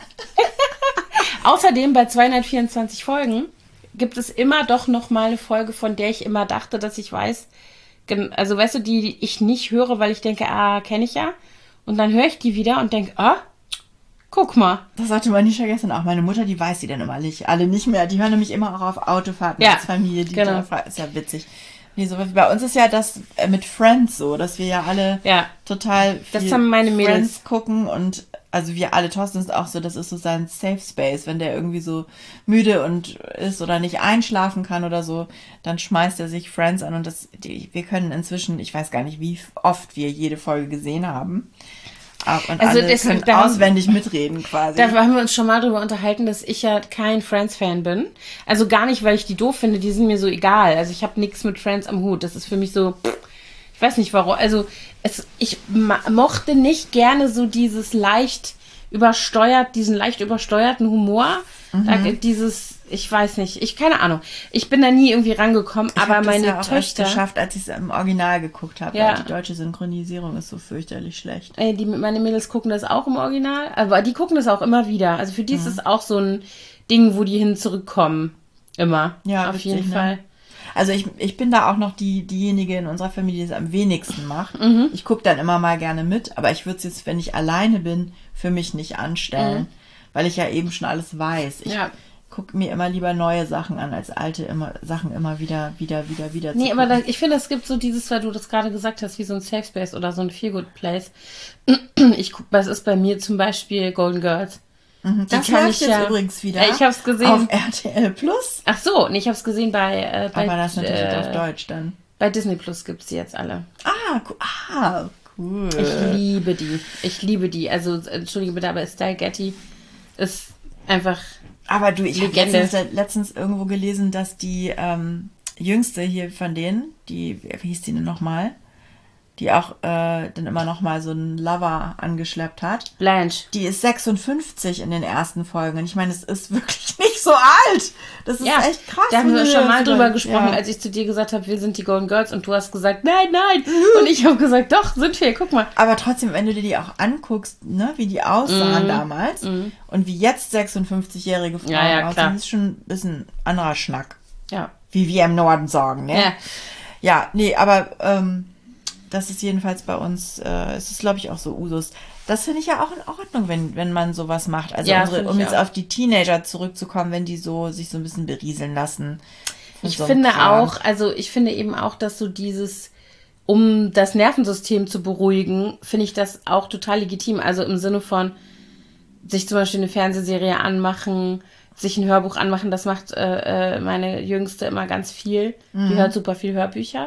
Speaker 1: Außerdem bei 224 Folgen gibt es immer doch noch mal eine Folge, von der ich immer dachte, dass ich weiß, also weißt du, die ich nicht höre, weil ich denke, kenne ich ja. Und dann höre ich die wieder und denke, guck mal.
Speaker 2: Das sagte Manisha gestern auch. Meine Mutter, die weiß die dann immer nicht. Alle nicht mehr. Die hören nämlich immer auch auf Autofahrten als Familie. Ist ja witzig. Nee, so bei uns ist ja das mit Friends so, dass wir ja alle total viel
Speaker 1: das haben meine Mädels.
Speaker 2: Friends gucken und also wir alle, Thorsten ist auch so, das ist so sein Safe Space, wenn der irgendwie so müde und ist oder nicht einschlafen kann oder so, dann schmeißt er sich Friends an und wir können inzwischen, ich weiß gar nicht, wie oft wir jede Folge gesehen haben. Und also alle können auswendig mitreden quasi.
Speaker 1: Da haben wir uns schon mal drüber unterhalten, dass ich ja kein Friends-Fan bin. Also gar nicht, weil ich die doof finde, die sind mir so egal. Also ich habe nichts mit Friends am Hut. Das ist für mich so, ich weiß nicht warum. Also ich mochte nicht gerne so diesen leicht übersteuerten Humor. Ich weiß nicht, keine Ahnung. Ich bin da nie irgendwie rangekommen, aber meine Töchter...
Speaker 2: geschafft, als ich es im Original geguckt habe. Ja. Die deutsche Synchronisierung ist so fürchterlich schlecht.
Speaker 1: Meine Mädels gucken das auch im Original, aber die gucken das auch immer wieder. Also für die ist es auch so ein Ding, wo die hin zurückkommen. Immer. Ja, auf jeden Fall.
Speaker 2: Also ich bin da auch noch diejenige in unserer Familie, die es am wenigsten macht. Ich gucke dann immer mal gerne mit, aber ich würde es jetzt, wenn ich alleine bin, für mich nicht anstellen, weil ich ja eben schon alles weiß. Ich gucke mir immer lieber neue Sachen an, als alte Sachen immer wieder zu
Speaker 1: Nee, aber ich finde, es gibt so dieses, weil du das gerade gesagt hast, wie so ein Safe Space oder so ein Feel-Good-Place. Das ist bei mir zum Beispiel Golden Girls.
Speaker 2: Das läuft jetzt übrigens wieder.
Speaker 1: Ich hab's gesehen.
Speaker 2: Auf RTL Plus.
Speaker 1: Ach so, nee, ich hab's gesehen bei
Speaker 2: aber das natürlich auf Deutsch dann.
Speaker 1: Bei Disney Plus gibt's die jetzt alle.
Speaker 2: Cool.
Speaker 1: Ich liebe die. Also, entschuldige bitte, aber Estelle Getty ist einfach
Speaker 2: aber du, ich habe letztens irgendwo gelesen, dass die Jüngste hier von denen, wie hieß die denn nochmal? Die auch dann immer noch mal so einen Lover angeschleppt hat.
Speaker 1: Blanche.
Speaker 2: Die ist 56 in den ersten Folgen. Und ich meine, es ist wirklich nicht so alt. Das ist echt krass.
Speaker 1: Da haben wir schon mal drüber gesprochen, als ich zu dir gesagt habe, wir sind die Golden Girls. Und du hast gesagt, nein. Und ich habe gesagt, doch, sind wir, guck mal.
Speaker 2: Aber trotzdem, wenn du dir die auch anguckst, ne, wie die aussahen damals und wie jetzt 56-jährige Frauen aussehen, ist schon ein bisschen anderer Schnack.
Speaker 1: Ja.
Speaker 2: Wie wir im Norden sagen, ne? Ja, nee, aber... das ist jedenfalls bei uns, es ist, glaube ich, auch so Usus. Das finde ich ja auch in Ordnung, wenn man sowas macht. Also
Speaker 1: Ja,
Speaker 2: um jetzt auf die Teenager zurückzukommen, wenn die sich so ein bisschen berieseln lassen.
Speaker 1: Ich finde eben auch, dass so um das Nervensystem zu beruhigen, finde ich das auch total legitim. Also im Sinne von sich zum Beispiel eine Fernsehserie anmachen, sich ein Hörbuch anmachen, das macht meine Jüngste immer ganz viel. Die hört super viel Hörbücher.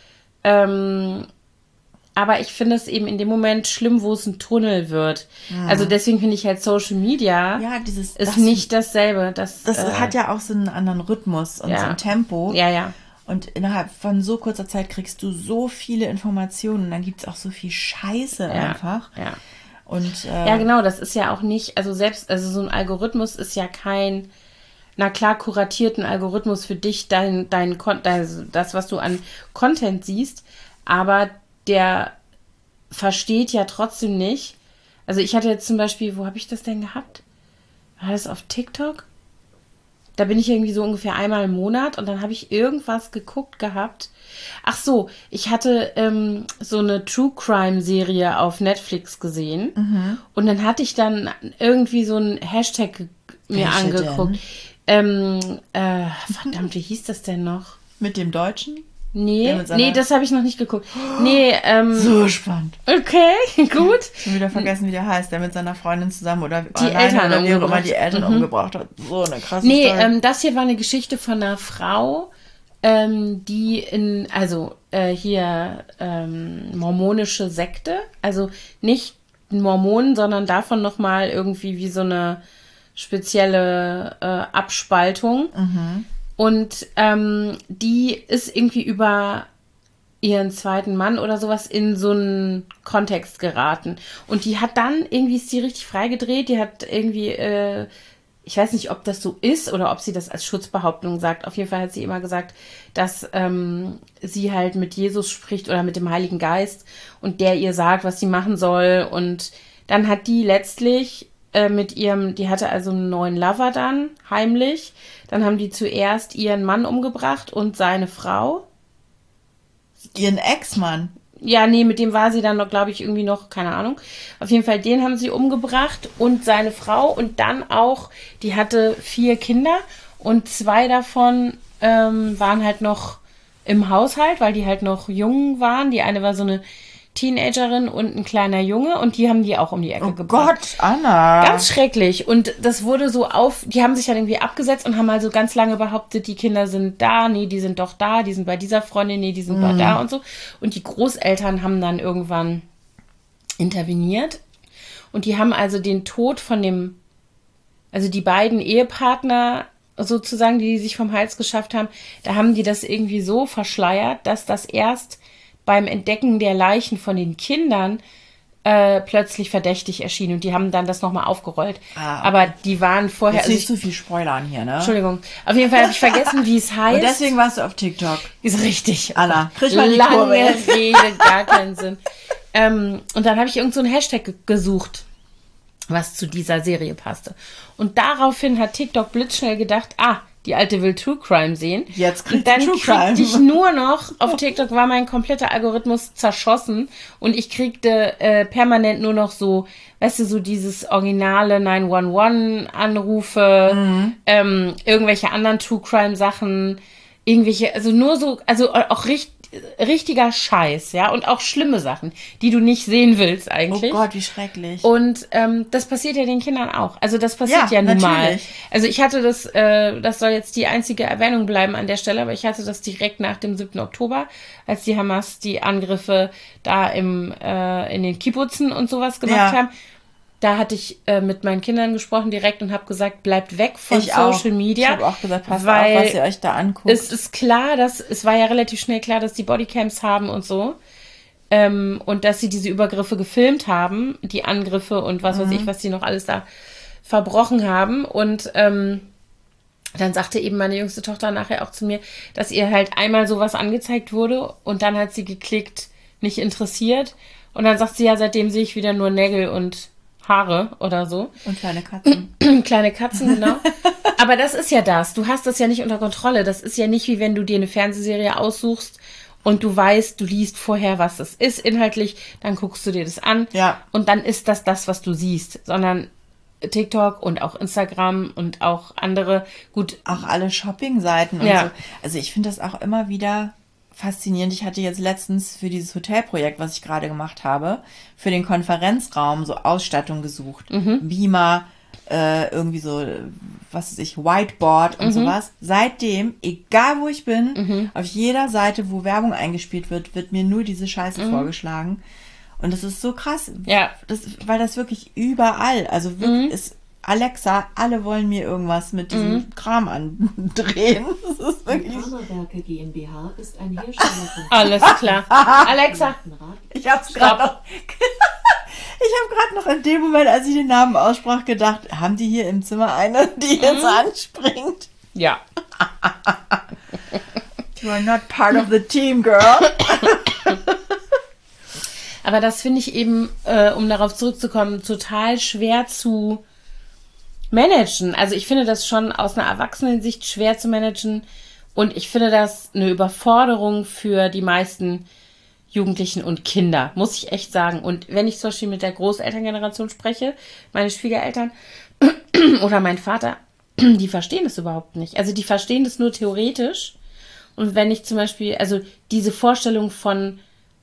Speaker 1: Aber ich finde es eben in dem Moment schlimm, wo es ein Tunnel wird. Also deswegen finde ich halt Social Media ist nicht dasselbe. Das
Speaker 2: hat ja auch so einen anderen Rhythmus und so ein Tempo.
Speaker 1: Ja, ja.
Speaker 2: Und innerhalb von so kurzer Zeit kriegst du so viele Informationen. Und dann gibt es auch so viel Scheiße einfach.
Speaker 1: Ja.
Speaker 2: Und,
Speaker 1: ja, genau, das ist ja auch nicht, also so ein Algorithmus ist ja kein, na klar, kuratierten Algorithmus für dich, das, was du an Content siehst, aber der versteht ja trotzdem nicht. Also ich hatte jetzt zum Beispiel, wo habe ich das denn gehabt? War das auf TikTok? Da bin ich irgendwie so ungefähr einmal im Monat und dann habe ich irgendwas geguckt gehabt. Ach so, ich hatte so eine True Crime Serie auf Netflix gesehen und dann hatte ich dann irgendwie so einen Hashtag mir angeguckt. Verdammt, wie hieß das denn noch?
Speaker 2: Mit dem Deutschen?
Speaker 1: Nee, das habe ich noch nicht geguckt. Nee,
Speaker 2: so spannend.
Speaker 1: Okay, gut.
Speaker 2: Schon wieder vergessen, wie der heißt, der mit seiner Freundin zusammen oder
Speaker 1: die Eltern
Speaker 2: oder wie auch immer die Eltern umgebracht hat. So eine krasse
Speaker 1: Story. Das hier war eine Geschichte von einer Frau, die mormonische Sekte, also nicht Mormonen, sondern davon nochmal irgendwie wie so eine spezielle Abspaltung. Und die ist irgendwie über ihren zweiten Mann oder sowas in so einen Kontext geraten. Und die hat dann irgendwie, ist die richtig freigedreht, die hat irgendwie, ich weiß nicht, ob das so ist oder ob sie das als Schutzbehauptung sagt. Auf jeden Fall hat sie immer gesagt, dass sie halt mit Jesus spricht oder mit dem Heiligen Geist und der ihr sagt, was sie machen soll. Und dann hat die letztlich die hatte also einen neuen Lover dann, heimlich. Dann haben die zuerst ihren Mann umgebracht und seine Frau.
Speaker 2: Ihren Ex-Mann?
Speaker 1: Ja, nee, mit dem war sie dann noch, glaube ich, irgendwie noch, keine Ahnung. Auf jeden Fall, den haben sie umgebracht und seine Frau und dann auch, die hatte 4 Kinder und 2 davon waren halt noch im Haushalt, weil die halt noch jung waren. Die eine war so eine Teenagerin und ein kleiner Junge und die haben die auch um die Ecke gebracht.
Speaker 2: Oh Gott, Anna.
Speaker 1: Ganz schrecklich. Und das wurde so die haben sich dann irgendwie abgesetzt und haben also ganz lange behauptet, die Kinder sind da, nee, die sind doch da, die sind bei dieser Freundin, nee, die sind bei da und so. Und die Großeltern haben dann irgendwann interveniert und die haben also den Tod also die beiden Ehepartner sozusagen, die sich vom Hals geschafft haben, da haben die das irgendwie so verschleiert, dass das erst beim Entdecken der Leichen von den Kindern plötzlich verdächtig erschien und die haben dann das nochmal aufgerollt. Okay. Aber die waren vorher...
Speaker 2: Jetzt nicht zu viel Spoilern hier, ne?
Speaker 1: Entschuldigung. Auf jeden Fall habe ich vergessen, wie es heißt.
Speaker 2: Und deswegen warst du auf TikTok.
Speaker 1: Ist richtig.
Speaker 2: Anna, krieg mal die
Speaker 1: lange
Speaker 2: Kurve.
Speaker 1: Rede, gar keinen Sinn. Und dann habe ich irgend so einen Hashtag gesucht, was zu dieser Serie passte. Und daraufhin hat TikTok blitzschnell gedacht, die Alte will True Crime sehen.
Speaker 2: Jetzt kriegt
Speaker 1: und dann
Speaker 2: True Crime.
Speaker 1: kriegte ich nur noch, auf TikTok war mein kompletter Algorithmus zerschossen und ich kriegte permanent nur noch so, weißt du, so dieses originale 911-Anrufe, irgendwelche anderen True Crime Sachen, irgendwelche, also nur so, also auch richtiger Scheiß, ja, und auch schlimme Sachen, die du nicht sehen willst eigentlich.
Speaker 2: Oh Gott, wie schrecklich.
Speaker 1: Und das passiert ja den Kindern auch. Also das passiert ja nun mal. Also ich hatte das soll jetzt die einzige Erwähnung bleiben an der Stelle, aber ich hatte das direkt nach dem 7. Oktober, als die Hamas die Angriffe da in den Kibbutzen und sowas gemacht haben. Da hatte ich mit meinen Kindern gesprochen direkt und habe gesagt, bleibt weg von Social Media.
Speaker 2: Ich habe auch gesagt, passt auf, was ihr euch da anguckt.
Speaker 1: Es ist klar, es war ja relativ schnell klar, dass die Bodycams haben und so. Und dass sie diese Übergriffe gefilmt haben, die Angriffe und was weiß ich, was die noch alles da verbrochen haben. Und dann sagte eben meine jüngste Tochter nachher auch zu mir, dass ihr halt einmal sowas angezeigt wurde und dann hat sie geklickt, nicht interessiert. Und dann sagt sie, ja, seitdem sehe ich wieder nur Nägel und Haare oder so.
Speaker 2: Und kleine Katzen.
Speaker 1: Kleine Katzen, genau. Aber das ist ja das. Du hast das ja nicht unter Kontrolle. Das ist ja nicht, wie wenn du dir eine Fernsehserie aussuchst und du weißt, du liest vorher, was es ist inhaltlich, dann guckst du dir das an und dann ist das, was du siehst, sondern TikTok und auch Instagram und auch andere, gut.
Speaker 2: Auch alle Shopping-Seiten und so. Also ich finde das auch immer wieder faszinierend. Ich hatte jetzt letztens für dieses Hotelprojekt, was ich gerade gemacht habe, für den Konferenzraum so Ausstattung gesucht. Beamer, irgendwie so, was weiß ich, Whiteboard und sowas. Seitdem, egal wo ich bin, auf jeder Seite, wo Werbung eingespielt wird mir nur diese Scheiße vorgeschlagen. Und das ist so krass, weil das wirklich überall, also wirklich ist Alexa, alle wollen mir irgendwas mit diesem Kram andrehen. Das ist wirklich...
Speaker 3: Kramerwerke GmbH ist ein Hersteller von...
Speaker 1: Alles klar. Alexa,
Speaker 2: ich hab's gerade noch... Ich habe gerade noch in dem Moment, als ich den Namen aussprach, gedacht, haben die hier im Zimmer eine, die jetzt anspringt?
Speaker 1: Ja.
Speaker 2: You are not part of the team, girl.
Speaker 1: Aber das finde ich eben, um darauf zurückzukommen, total schwer zu managen. Also ich finde das schon aus einer Erwachsenensicht schwer zu managen und ich finde das eine Überforderung für die meisten Jugendlichen und Kinder, muss ich echt sagen. Und wenn ich zum Beispiel mit der Großelterngeneration spreche, meine Schwiegereltern oder mein Vater, die verstehen das überhaupt nicht. Also die verstehen das nur theoretisch. Und wenn ich zum Beispiel, also diese Vorstellung von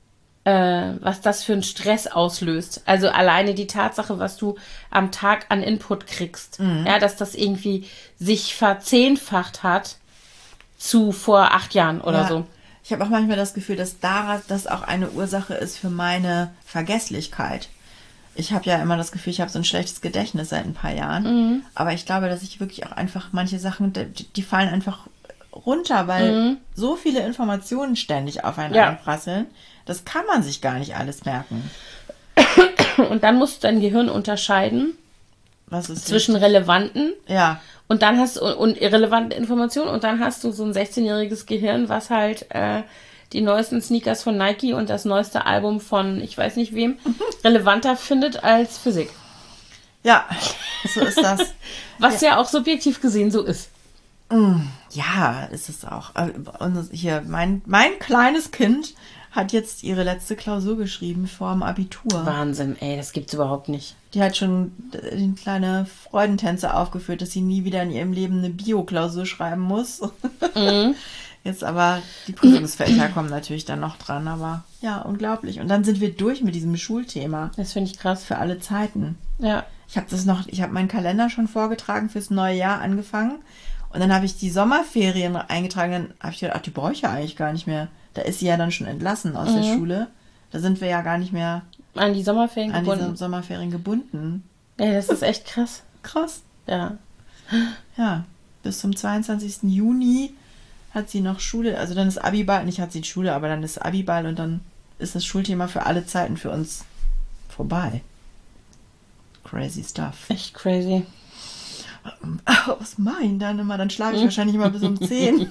Speaker 1: was das für einen Stress auslöst. Also alleine die Tatsache, was du am Tag an Input kriegst. Ja, dass das irgendwie sich verzehnfacht hat zu vor 8 Jahren oder so.
Speaker 2: Ich habe auch manchmal das Gefühl, dass das auch eine Ursache ist für meine Vergesslichkeit. Ich habe ja immer das Gefühl, ich habe so ein schlechtes Gedächtnis seit ein paar Jahren. Aber ich glaube, dass ich wirklich auch einfach manche Sachen, die fallen einfach runter, weil so viele Informationen ständig auf einen einprasseln. Das kann man sich gar nicht alles merken.
Speaker 1: Und dann musst du dein Gehirn unterscheiden zwischen relevanten und dann hast du und irrelevanten Informationen und dann hast du so ein 16-jähriges Gehirn, was halt die neuesten Sneakers von Nike und das neueste Album von ich weiß nicht wem relevanter findet als Physik.
Speaker 2: Ja, so ist das.
Speaker 1: Was ja auch subjektiv gesehen so ist.
Speaker 2: Ja, ist es auch. Und hier, mein kleines Kind hat jetzt ihre letzte Klausur geschrieben vor dem Abitur.
Speaker 1: Wahnsinn, ey, das gibt's überhaupt nicht.
Speaker 2: Die hat schon kleine Freudentänze aufgeführt, dass sie nie wieder in ihrem Leben eine Bio-Klausur schreiben muss. Jetzt aber, die Prüfungsfächer kommen natürlich dann noch dran, aber ja, unglaublich. Und dann sind wir durch mit diesem Schulthema.
Speaker 1: Das finde ich krass.
Speaker 2: Für alle Zeiten.
Speaker 1: Ja.
Speaker 2: Ich habe meinen Kalender schon vorgetragen fürs neue Jahr angefangen. Und dann habe ich die Sommerferien eingetragen. Dann habe ich gedacht, ach, die brauche ich ja eigentlich gar nicht mehr. Da ist sie ja dann schon entlassen aus der Schule. Da sind wir ja gar nicht mehr
Speaker 1: an die Sommerferien
Speaker 2: gebunden.
Speaker 1: Ja, das ist echt krass.
Speaker 2: Krass.
Speaker 1: Ja.
Speaker 2: Ja, bis zum 22. Juni hat sie noch Schule. Also dann ist Abiball, nicht hat sie Schule, aber dann ist Abiball und dann ist das Schulthema für alle Zeiten für uns vorbei. Crazy stuff.
Speaker 1: Echt crazy.
Speaker 2: Was mache ich dann immer? Dann schlafe ich wahrscheinlich immer bis um 10.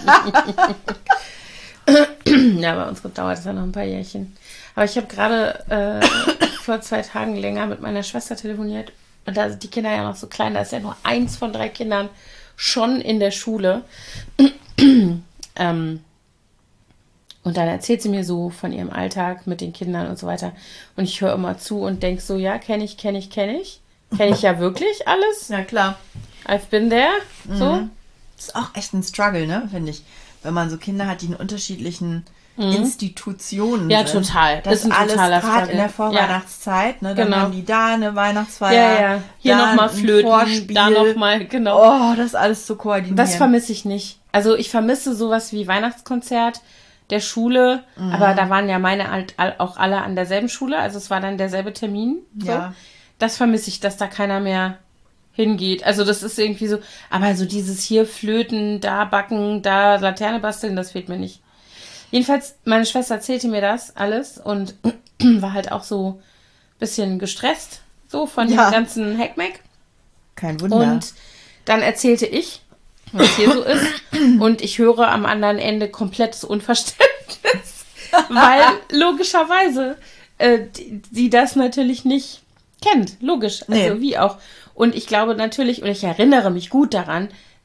Speaker 1: Ja, bei uns dauert es ja noch ein paar Jährchen. Aber ich habe gerade vor 2 Tagen länger mit meiner Schwester telefoniert. Und da sind die Kinder ja noch so klein. Da ist ja nur 1 von 3 Kindern schon in der Schule. Und dann erzählt sie mir so von ihrem Alltag mit den Kindern und so weiter. Und ich höre immer zu und denke so, ja, kenne ich. Kenne ich ja wirklich alles.
Speaker 2: Ja, klar.
Speaker 1: I've been there. So.
Speaker 2: Das ist auch echt ein Struggle, ne, finde ich. Wenn man so Kinder hat, die in unterschiedlichen Institutionen
Speaker 1: sind. Ja,
Speaker 2: sind.
Speaker 1: total.
Speaker 2: Das ist alles gerade in der Vorweihnachtszeit. Ne? Dann haben die da eine Weihnachtsfeier.
Speaker 1: Ja. Hier nochmal Flöten,
Speaker 2: Vorspiel.
Speaker 1: da nochmal, genau.
Speaker 2: Oh, das alles zu koordinieren.
Speaker 1: Das vermisse ich nicht. Also ich vermisse sowas wie Weihnachtskonzert der Schule, aber da waren ja meine halt auch alle an derselben Schule, also es war dann derselbe Termin. So. Ja. Das vermisse ich, dass da keiner mehr hingeht. Also das ist irgendwie so, aber so dieses hier Flöten, da backen, da Laterne basteln, das fehlt mir nicht. Jedenfalls, meine Schwester erzählte mir das alles und war halt auch so ein bisschen gestresst, so von dem ganzen Heckmeck.
Speaker 2: Kein Wunder.
Speaker 1: Und dann erzählte ich, was hier so ist, und ich höre am anderen Ende komplettes Unverständnis, weil logischerweise sie das natürlich nicht kennt, logisch, also wie auch. Und ich glaube natürlich, und ich erinnere mich gut daran,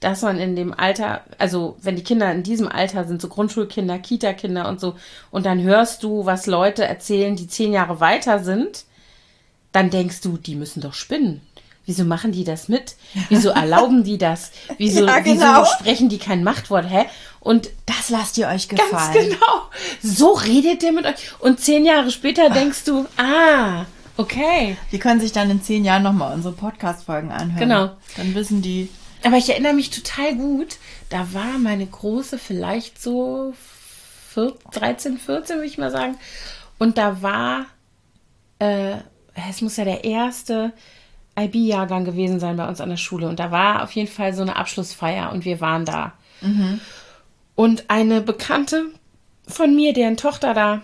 Speaker 1: dass man in dem Alter, also wenn die Kinder in diesem Alter sind, so Grundschulkinder, Kita-Kinder und so, und dann hörst du, was Leute erzählen, die 10 Jahre weiter sind, dann denkst du, die müssen doch spinnen. Wieso machen die das mit? Wieso erlauben die das? Wieso,
Speaker 2: Ja, genau.
Speaker 1: wieso sprechen die kein Machtwort? Hä? Und
Speaker 2: Das lasst ihr euch gefallen.
Speaker 1: ganz genau, so redet der mit euch. Und 10 Jahre später denkst du, okay.
Speaker 2: Die können sich dann in 10 Jahren nochmal unsere Podcast-Folgen anhören.
Speaker 1: Genau.
Speaker 2: Dann wissen die...
Speaker 1: Aber ich erinnere mich total gut, da war meine Große vielleicht so 13, 14, würde ich mal sagen. Und da war, es muss ja der erste IB-Jahrgang gewesen sein bei uns an der Schule. Und da war auf jeden Fall so eine Abschlussfeier und wir waren da. Und eine Bekannte von mir, deren Tochter da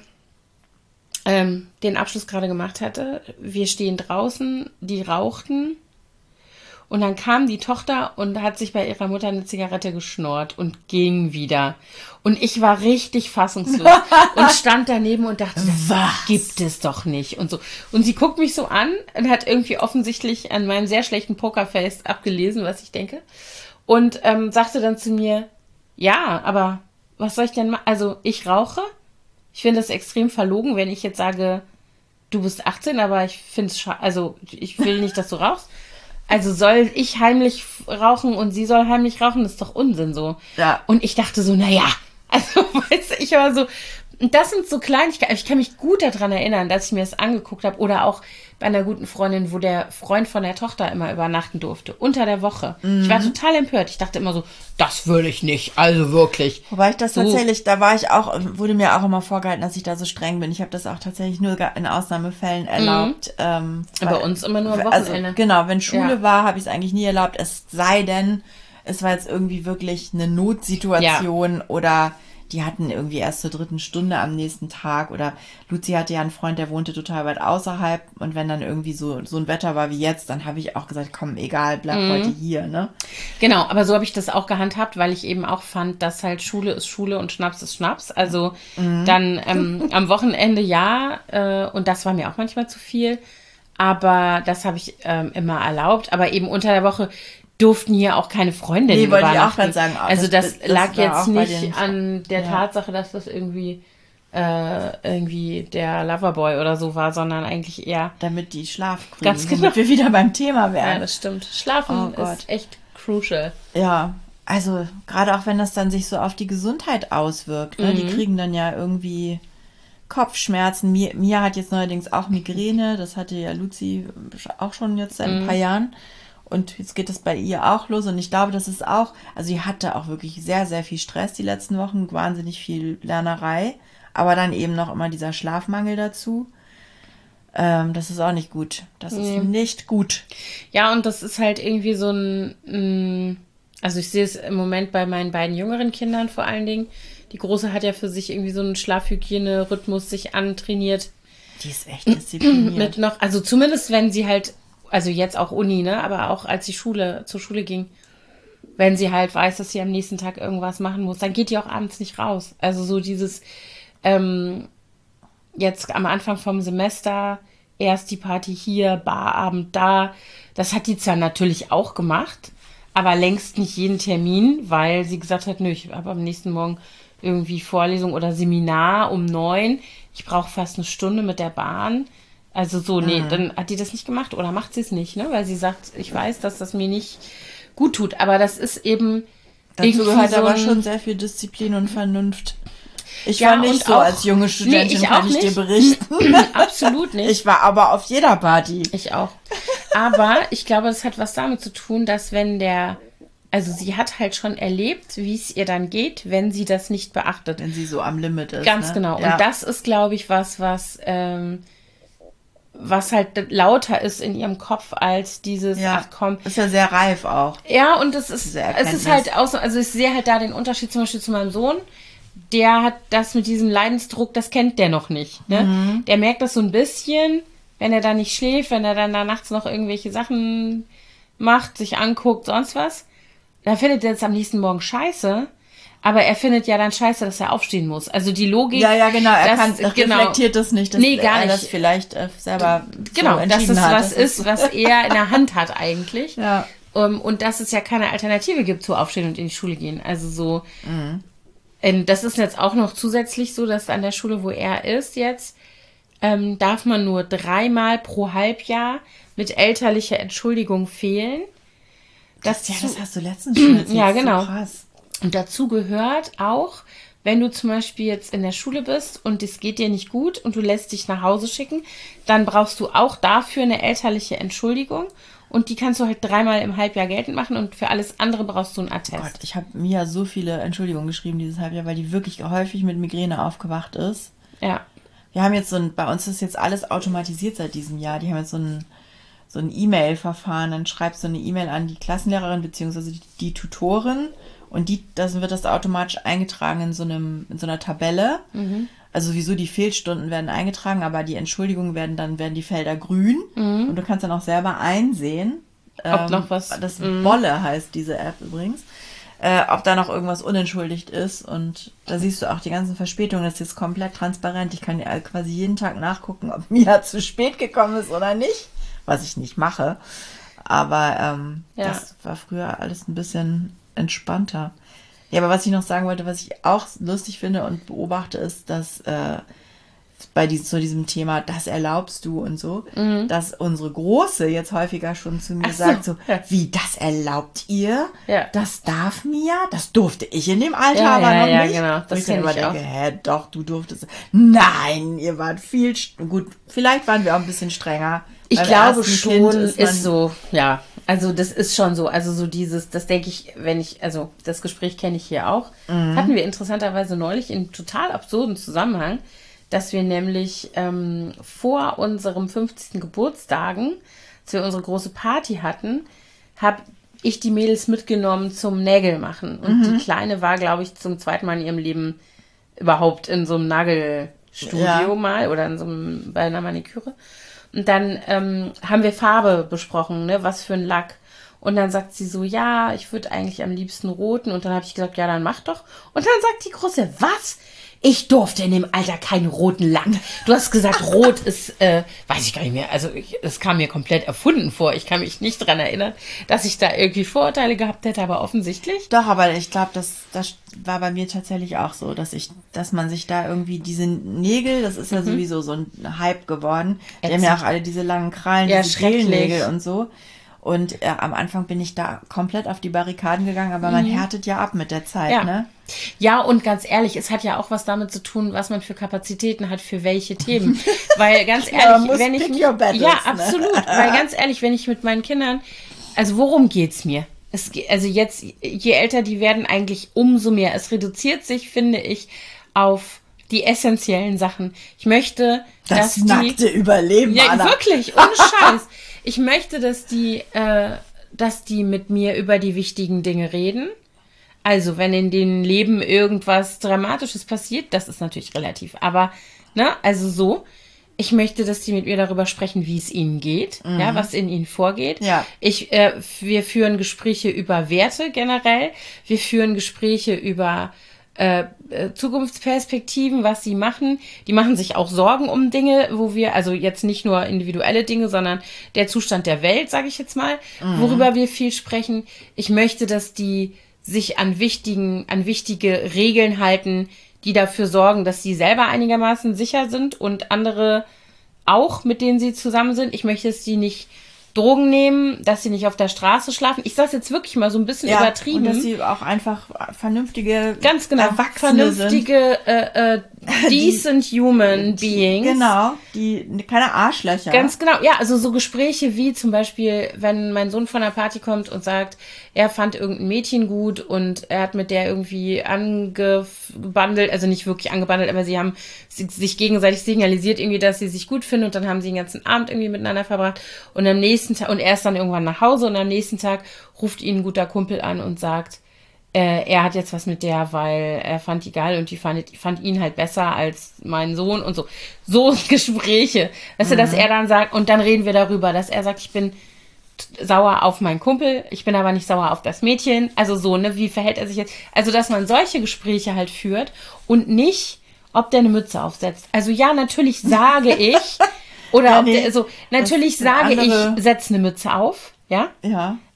Speaker 1: den Abschluss gerade gemacht hatte, wir stehen draußen, die rauchten. Und dann kam die Tochter und hat sich bei ihrer Mutter eine Zigarette geschnurrt und ging wieder. Und ich war richtig fassungslos und stand daneben und dachte, das gibt es doch nicht. Und so. Und sie guckt mich so an und hat irgendwie offensichtlich an meinem sehr schlechten Pokerface abgelesen, was ich denke. Und sagte dann zu mir, ja, aber was soll ich denn machen? Also ich rauche. Ich finde das extrem verlogen, wenn ich jetzt sage, du bist 18, aber ich finde es also ich will nicht, dass du rauchst. Also soll ich heimlich rauchen und sie soll heimlich rauchen? Das ist doch Unsinn so.
Speaker 2: Ja.
Speaker 1: Und ich dachte so, naja, also weißt du, ich war so, und das sind so Kleinigkeiten. Ich kann mich gut daran erinnern, dass ich mir das angeguckt habe. Oder auch bei einer guten Freundin, wo der Freund von der Tochter immer übernachten durfte. Unter der Woche. Ich war total empört. Ich dachte immer so, das will ich nicht. Also wirklich.
Speaker 2: Wobei ich das tatsächlich, da war ich auch, wurde mir auch immer vorgehalten, dass ich da so streng bin. Ich habe das auch tatsächlich nur in Ausnahmefällen erlaubt.
Speaker 1: Bei uns immer nur am Wochenende.
Speaker 2: Also, genau, wenn Schule war, habe ich es eigentlich nie erlaubt. Es sei denn, es war jetzt irgendwie wirklich eine Notsituation oder die hatten irgendwie erst zur 3. Stunde am nächsten Tag oder Luzi hatte ja einen Freund, der wohnte total weit außerhalb und wenn dann irgendwie so ein Wetter war wie jetzt, dann habe ich auch gesagt, komm, egal, bleib heute hier, ne?
Speaker 1: Genau, aber so habe ich das auch gehandhabt, weil ich eben auch fand, dass halt Schule ist Schule und Schnaps ist Schnaps. Also dann am Wochenende und das war mir auch manchmal zu viel, aber das habe ich immer erlaubt, aber eben unter der Woche durften hier auch keine Freundinnen
Speaker 2: Nee, wollte ich auch
Speaker 1: übernachten.
Speaker 2: gerade sagen.
Speaker 1: Also das lag
Speaker 2: war
Speaker 1: jetzt
Speaker 2: auch bei
Speaker 1: nicht an der Tatsache, dass das irgendwie der Loverboy oder so war, sondern eigentlich eher...
Speaker 2: Damit die Schlaf kriegen,
Speaker 1: Ganz genau.
Speaker 2: damit wir wieder beim Thema
Speaker 1: Ja,
Speaker 2: wären.
Speaker 1: das stimmt. Schlafen ist echt crucial.
Speaker 2: Ja, also gerade auch wenn das dann sich so auf die Gesundheit auswirkt. Ne? Die kriegen dann ja irgendwie Kopfschmerzen. Mia hat jetzt neuerdings auch Migräne. Das hatte ja Luzi auch schon jetzt seit ein paar Jahren. Und jetzt geht es bei ihr auch los. Und ich glaube, das ist auch, also sie hatte auch wirklich sehr, sehr viel Stress die letzten Wochen, wahnsinnig viel Lernerei, aber dann eben noch immer dieser Schlafmangel dazu. Das ist auch nicht gut. Das ist nicht gut.
Speaker 1: Ja, und das ist halt irgendwie so also ich sehe es im Moment bei meinen beiden jüngeren Kindern vor allen Dingen. Die Große hat ja für sich irgendwie so einen Schlafhygiene-Rhythmus sich antrainiert.
Speaker 2: Die ist echt diszipliniert.
Speaker 1: Also zumindest wenn sie halt, also jetzt auch Uni, ne, aber auch als sie zur Schule ging, wenn sie halt weiß, dass sie am nächsten Tag irgendwas machen muss, dann geht die auch abends nicht raus. Also so dieses, jetzt am Anfang vom Semester, erst die Party hier, Barabend da, das hat die zwar natürlich auch gemacht, aber längst nicht jeden Termin, weil sie gesagt hat, nö, ich habe am nächsten Morgen irgendwie Vorlesung oder Seminar um 9, ich brauche fast eine Stunde mit der Bahn. Also so, nee, dann hat die das nicht gemacht oder macht sie es nicht, ne? Weil sie sagt, ich weiß, dass das mir nicht gut tut. Aber das ist eben
Speaker 2: Dazu gehört
Speaker 1: so
Speaker 2: aber schon sehr viel Disziplin und Vernunft. Ich
Speaker 1: Ja,
Speaker 2: war nicht
Speaker 1: und
Speaker 2: so
Speaker 1: auch-
Speaker 2: als junge Studentin,
Speaker 1: Nee, ich
Speaker 2: kann
Speaker 1: auch
Speaker 2: ich dir
Speaker 1: nicht.
Speaker 2: berichten.
Speaker 1: Absolut nicht.
Speaker 2: Ich war aber auf jeder Party.
Speaker 1: Ich auch. Aber ich glaube, das hat was damit zu tun, dass also sie hat halt schon erlebt, wie es ihr dann geht, wenn sie das nicht beachtet.
Speaker 2: Wenn sie so am Limit ist.
Speaker 1: Ganz
Speaker 2: ne?
Speaker 1: genau.
Speaker 2: Ja.
Speaker 1: Und das ist, glaube ich, was halt lauter ist in ihrem Kopf als dieses, ach komm.
Speaker 2: Ist ja sehr reif auch.
Speaker 1: Ja, und es
Speaker 2: Diese
Speaker 1: ist
Speaker 2: Erkenntnis.
Speaker 1: halt auch so, also ich sehe halt da den Unterschied zum Beispiel zu meinem Sohn. Der hat das mit diesem Leidensdruck, das kennt der noch nicht. Ne? Der merkt das so ein bisschen, wenn er da nicht schläft, wenn er dann da nachts noch irgendwelche Sachen macht, sich anguckt, sonst was. Dann findet er es am nächsten Morgen scheiße. Aber er findet ja dann scheiße, dass er aufstehen muss. Also die Logik.
Speaker 2: Ja, genau. Er
Speaker 1: das-
Speaker 2: reflektiert das nicht, dass
Speaker 1: Nee, gar
Speaker 2: er das
Speaker 1: nicht.
Speaker 2: vielleicht selber
Speaker 1: Genau,
Speaker 2: so
Speaker 1: dass
Speaker 2: entschieden
Speaker 1: es
Speaker 2: hat.
Speaker 1: was ist, was er in der Hand hat eigentlich.
Speaker 2: Ja.
Speaker 1: Und dass es ja keine Alternative gibt zu aufstehen und in die Schule gehen. Also so, das ist jetzt auch noch zusätzlich so, dass an der Schule, wo er ist jetzt, darf man nur 3-mal pro Halbjahr mit elterlicher Entschuldigung fehlen.
Speaker 2: Das hast du letztens schon erzählt.
Speaker 1: Ja, genau.
Speaker 2: So krass.
Speaker 1: Und dazu gehört auch, wenn du zum Beispiel jetzt in der Schule bist und es geht dir nicht gut und du lässt dich nach Hause schicken, dann brauchst du auch dafür eine elterliche Entschuldigung. Und die kannst du halt 3-mal im Halbjahr geltend machen und für alles andere brauchst du einen Attest.
Speaker 2: Gott, ich habe Mia so viele Entschuldigungen geschrieben dieses Halbjahr, weil die wirklich häufig mit Migräne aufgewacht ist.
Speaker 1: Ja.
Speaker 2: Wir haben jetzt bei uns ist jetzt alles automatisiert seit diesem Jahr. Die haben jetzt so ein E-Mail-Verfahren. Dann schreibst du eine E-Mail an die Klassenlehrerin bzw. die Tutorin und wird das automatisch eingetragen in so einer Tabelle. Also sowieso die Fehlstunden werden eingetragen, aber die Entschuldigungen werden die Felder grün und du kannst dann auch selber einsehen,
Speaker 1: ob noch was.
Speaker 2: Das Bolle heißt diese App übrigens, ob da noch irgendwas unentschuldigt ist und da siehst du auch die ganzen Verspätungen, das ist jetzt komplett transparent. Ich kann ja quasi jeden Tag nachgucken, ob Mia zu spät gekommen ist oder nicht, was ich nicht mache, aber das war früher alles ein bisschen entspannter. Ja, aber was ich noch sagen wollte, was ich auch lustig finde und beobachte, ist, dass zu diesem Thema, das erlaubst du und so, dass unsere Große jetzt häufiger schon zu mir sagt, so, wie, das erlaubt ihr?
Speaker 1: Ja.
Speaker 2: Das darf mir? Das durfte ich in dem Alter aber noch nicht.
Speaker 1: Ja, genau.
Speaker 2: Das ich dann immer denke, doch, du durftest. Nein, ihr wart gut, vielleicht waren wir auch ein bisschen strenger.
Speaker 1: Ich glaube schon, ist so, ja. Also das ist schon so, also so das denke ich, das Gespräch kenne ich hier auch, hatten wir interessanterweise neulich in total absurden Zusammenhang, dass wir nämlich vor unserem 50. Geburtstagen, als wir unsere große Party hatten, habe ich die Mädels mitgenommen zum Nägelmachen. Und die Kleine war, glaube ich, zum 2. Mal in ihrem Leben überhaupt in so einem Nagelstudio mal oder bei einer Maniküre. Und dann haben wir Farbe besprochen, ne, was für ein Lack. Und dann sagt sie so, ja, ich würde eigentlich am liebsten roten. Und dann habe ich gesagt, ja, dann mach doch. Und dann sagt die Große, was? Ich durfte in dem Alter keinen roten Lack. Du hast gesagt, rot ist, weiß ich gar nicht mehr. Also es kam mir komplett erfunden vor. Ich kann mich nicht dran erinnern, dass ich da irgendwie Vorurteile gehabt hätte, aber offensichtlich.
Speaker 2: Doch, aber ich glaube, das war bei mir tatsächlich auch so, dass man sich da irgendwie diese Nägel, das ist ja sowieso so ein Hype geworden. Die haben ja auch alle diese langen Krallen, diese Gelnägel und so. Und am Anfang bin ich da komplett auf die Barrikaden gegangen, aber man härtet ja ab mit der Zeit, ne?
Speaker 1: Ja, und ganz ehrlich, es hat ja auch was damit zu tun, was man für Kapazitäten hat, für welche Themen. Weil ganz ehrlich, absolut. Weil ganz ehrlich, wenn ich mit meinen Kindern, also worum geht's mir? Also jetzt, je älter die werden, eigentlich umso mehr. Es reduziert sich, finde ich, auf die essentiellen Sachen. Ich möchte,
Speaker 2: dass die nackte Überleben,
Speaker 1: ja, Anna. Wirklich, ohne Scheiß. Ich möchte, dass die mit mir über die wichtigen Dinge reden. Also, wenn in denen Leben irgendwas Dramatisches passiert, das ist natürlich relativ. Aber, also so. Ich möchte, dass die mit mir darüber sprechen, wie es ihnen geht, ja, was in ihnen vorgeht. Ja. Wir führen Gespräche über Werte generell. Wir führen Gespräche über Zukunftsperspektiven, was sie machen. Die machen sich auch Sorgen um Dinge, also jetzt nicht nur individuelle Dinge, sondern der Zustand der Welt, sage ich jetzt mal, worüber wir viel sprechen. Ich möchte, dass die sich an wichtige Regeln halten, die dafür sorgen, dass sie selber einigermaßen sicher sind und andere auch, mit denen sie zusammen sind. Ich möchte, dass die nicht Drogen nehmen, dass sie nicht auf der Straße schlafen. Ich sage jetzt wirklich mal so ein bisschen übertrieben.
Speaker 2: Und dass sie auch einfach vernünftige,
Speaker 1: ganz genau,
Speaker 2: Erwachsene
Speaker 1: vernünftige, decent human beings.
Speaker 2: Genau, keine Arschlöcher.
Speaker 1: Ganz genau, ja, also so Gespräche wie zum Beispiel, wenn mein Sohn von der Party kommt und sagt, er fand irgendein Mädchen gut und er hat mit der irgendwie angebandelt, also nicht wirklich angebandelt, aber sie haben sich gegenseitig signalisiert irgendwie, dass sie sich gut finden und dann haben sie den ganzen Abend irgendwie miteinander verbracht und am nächsten Tag, und er ist dann irgendwann nach Hause und am nächsten Tag ruft ihn ein guter Kumpel an und sagt, er hat jetzt was mit der, weil er fand die geil und die fand ihn halt besser als meinen Sohn und so. So Gespräche. Weißt du, dass er dann sagt, und dann reden wir darüber, dass er sagt, ich bin sauer auf meinen Kumpel, ich bin aber nicht sauer auf das Mädchen. Also so, ne, wie verhält er sich jetzt? Also, dass man solche Gespräche halt führt und nicht, ob der eine Mütze aufsetzt. Also ja, natürlich sage ich, oder natürlich sage ich, setz eine Mütze auf, ja?
Speaker 2: Ja.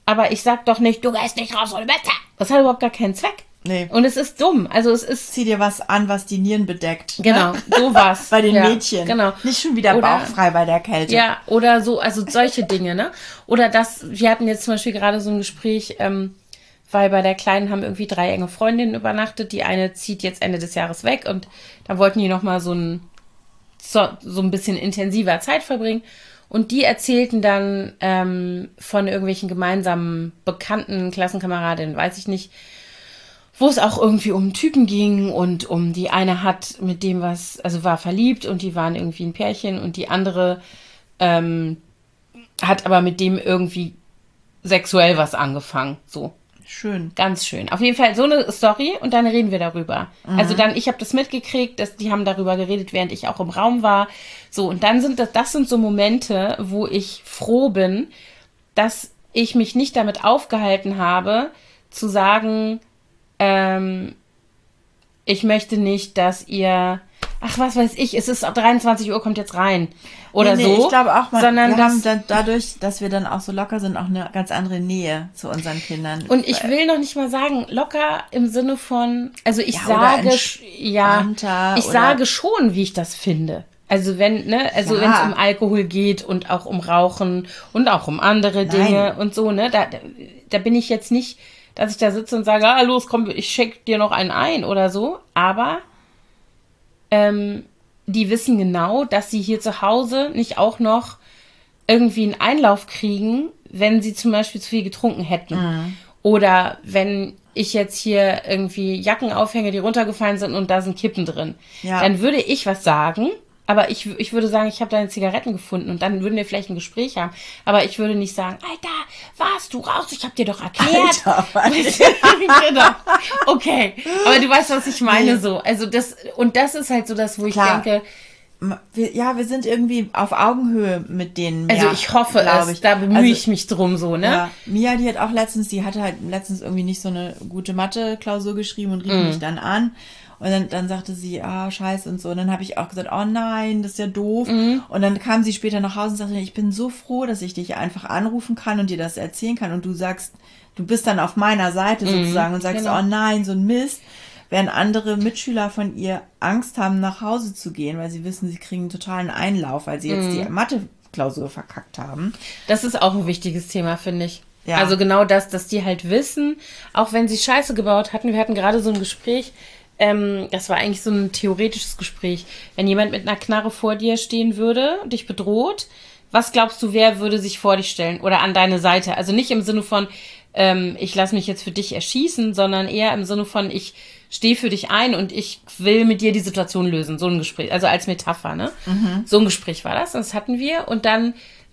Speaker 1: aber ich sag doch nicht, du gehst nicht raus ohne Messer. Das hat überhaupt gar keinen Zweck.
Speaker 2: Nee.
Speaker 1: Und es ist dumm. Also es ist...
Speaker 2: Zieh dir was an, was die Nieren bedeckt.
Speaker 1: Genau,
Speaker 2: ne?
Speaker 1: sowas.
Speaker 2: Bei den
Speaker 1: ja,
Speaker 2: Mädchen.
Speaker 1: Genau.
Speaker 2: Nicht schon wieder
Speaker 1: Oder-
Speaker 2: bauchfrei bei der Kälte.
Speaker 1: Ja, oder so, also solche Dinge, ne? Oder wir hatten jetzt zum Beispiel gerade so ein Gespräch, weil bei der Kleinen haben irgendwie 3 enge Freundinnen übernachtet. Die eine zieht jetzt Ende des Jahres weg und da wollten die nochmal so ein bisschen intensiver Zeit verbringen. Und die erzählten dann von irgendwelchen gemeinsamen Bekannten, Klassenkameradinnen, weiß ich nicht, wo es auch irgendwie um einen Typen ging und um die eine hat mit dem war verliebt und die waren irgendwie ein Pärchen und die andere hat aber mit dem irgendwie sexuell was angefangen. So,
Speaker 2: Schön.
Speaker 1: ganz schön. Auf jeden Fall so eine Story und dann reden wir darüber. Also ich habe das mitgekriegt, die haben darüber geredet, während ich auch im Raum war. So, und dann das sind so Momente, wo ich froh bin, dass ich mich nicht damit aufgehalten habe, zu sagen, ich möchte nicht, dass ihr, ach, was weiß ich, es ist 23 Uhr, kommt jetzt rein. Oder
Speaker 2: Nee,
Speaker 1: so.
Speaker 2: ich glaube auch,
Speaker 1: sondern
Speaker 2: wir haben dann dadurch, dass wir dann auch so locker sind, auch eine ganz andere Nähe zu unseren Kindern.
Speaker 1: Und ich will noch nicht mal sagen, locker im Sinne von, also ich
Speaker 2: Ja, oder entspannter
Speaker 1: ich
Speaker 2: oder-
Speaker 1: sage schon, wie ich das finde. Also wenn
Speaker 2: Ja.
Speaker 1: wenn es um Alkohol geht und auch um Rauchen und auch um andere Dinge und so, ne, da bin ich jetzt nicht, dass ich da sitze und sage, los, komm, ich schenk dir noch einen ein oder so, aber die wissen genau, dass sie hier zu Hause nicht auch noch irgendwie einen Einlauf kriegen, wenn sie zum Beispiel zu viel getrunken hätten. Oder wenn ich jetzt hier irgendwie Jacken aufhänge, die runtergefallen sind und da sind Kippen drin.
Speaker 2: Ja.
Speaker 1: Dann würde ich was sagen, aber ich würde sagen, ich habe deine Zigaretten gefunden und dann würden wir vielleicht ein Gespräch haben. Aber ich würde nicht sagen, Alter, warst du raus? Ich habe dir doch erklärt.
Speaker 2: Alter,
Speaker 1: Genau. Okay. Aber du weißt, was ich meine,
Speaker 2: Nee.
Speaker 1: so. Also das ist halt so das, wo
Speaker 2: Klar.
Speaker 1: ich denke,
Speaker 2: wir sind irgendwie auf Augenhöhe mit denen.
Speaker 1: also ich hoffe
Speaker 2: glaub
Speaker 1: es, da bemühe ich mich drum so, ne?
Speaker 2: Ja, Mia, die hatte halt letztens irgendwie nicht so eine gute Mathe-Klausur geschrieben und rief mich dann an. Und dann sagte sie, scheiße und so. Und dann habe ich auch gesagt, oh nein, das ist ja doof. Und dann kam sie später nach Hause und sagte, ich bin so froh, dass ich dich einfach anrufen kann und dir das erzählen kann. Und du sagst, du bist dann auf meiner Seite sozusagen und sagst,
Speaker 1: genau.
Speaker 2: oh nein, so ein Mist. Während andere Mitschüler von ihr Angst haben, nach Hause zu gehen, weil sie wissen, sie kriegen einen totalen Einlauf, weil sie jetzt die Mathe-Klausur verkackt haben.
Speaker 1: Das ist auch ein wichtiges Thema, finde ich.
Speaker 2: Ja.
Speaker 1: Also genau das, dass die halt wissen, auch wenn sie Scheiße gebaut hatten. Wir hatten gerade so ein Gespräch, das war eigentlich so ein theoretisches Gespräch. Wenn jemand mit einer Knarre vor dir stehen würde, dich bedroht, was glaubst du, wer würde sich vor dich stellen oder an deine Seite? Also nicht im Sinne von, ich lasse mich jetzt für dich erschießen, sondern eher im Sinne von, ich stehe für dich ein und ich will mit dir die Situation lösen. So ein Gespräch, also als Metapher, ne? So ein Gespräch war das, und das hatten wir. Und dann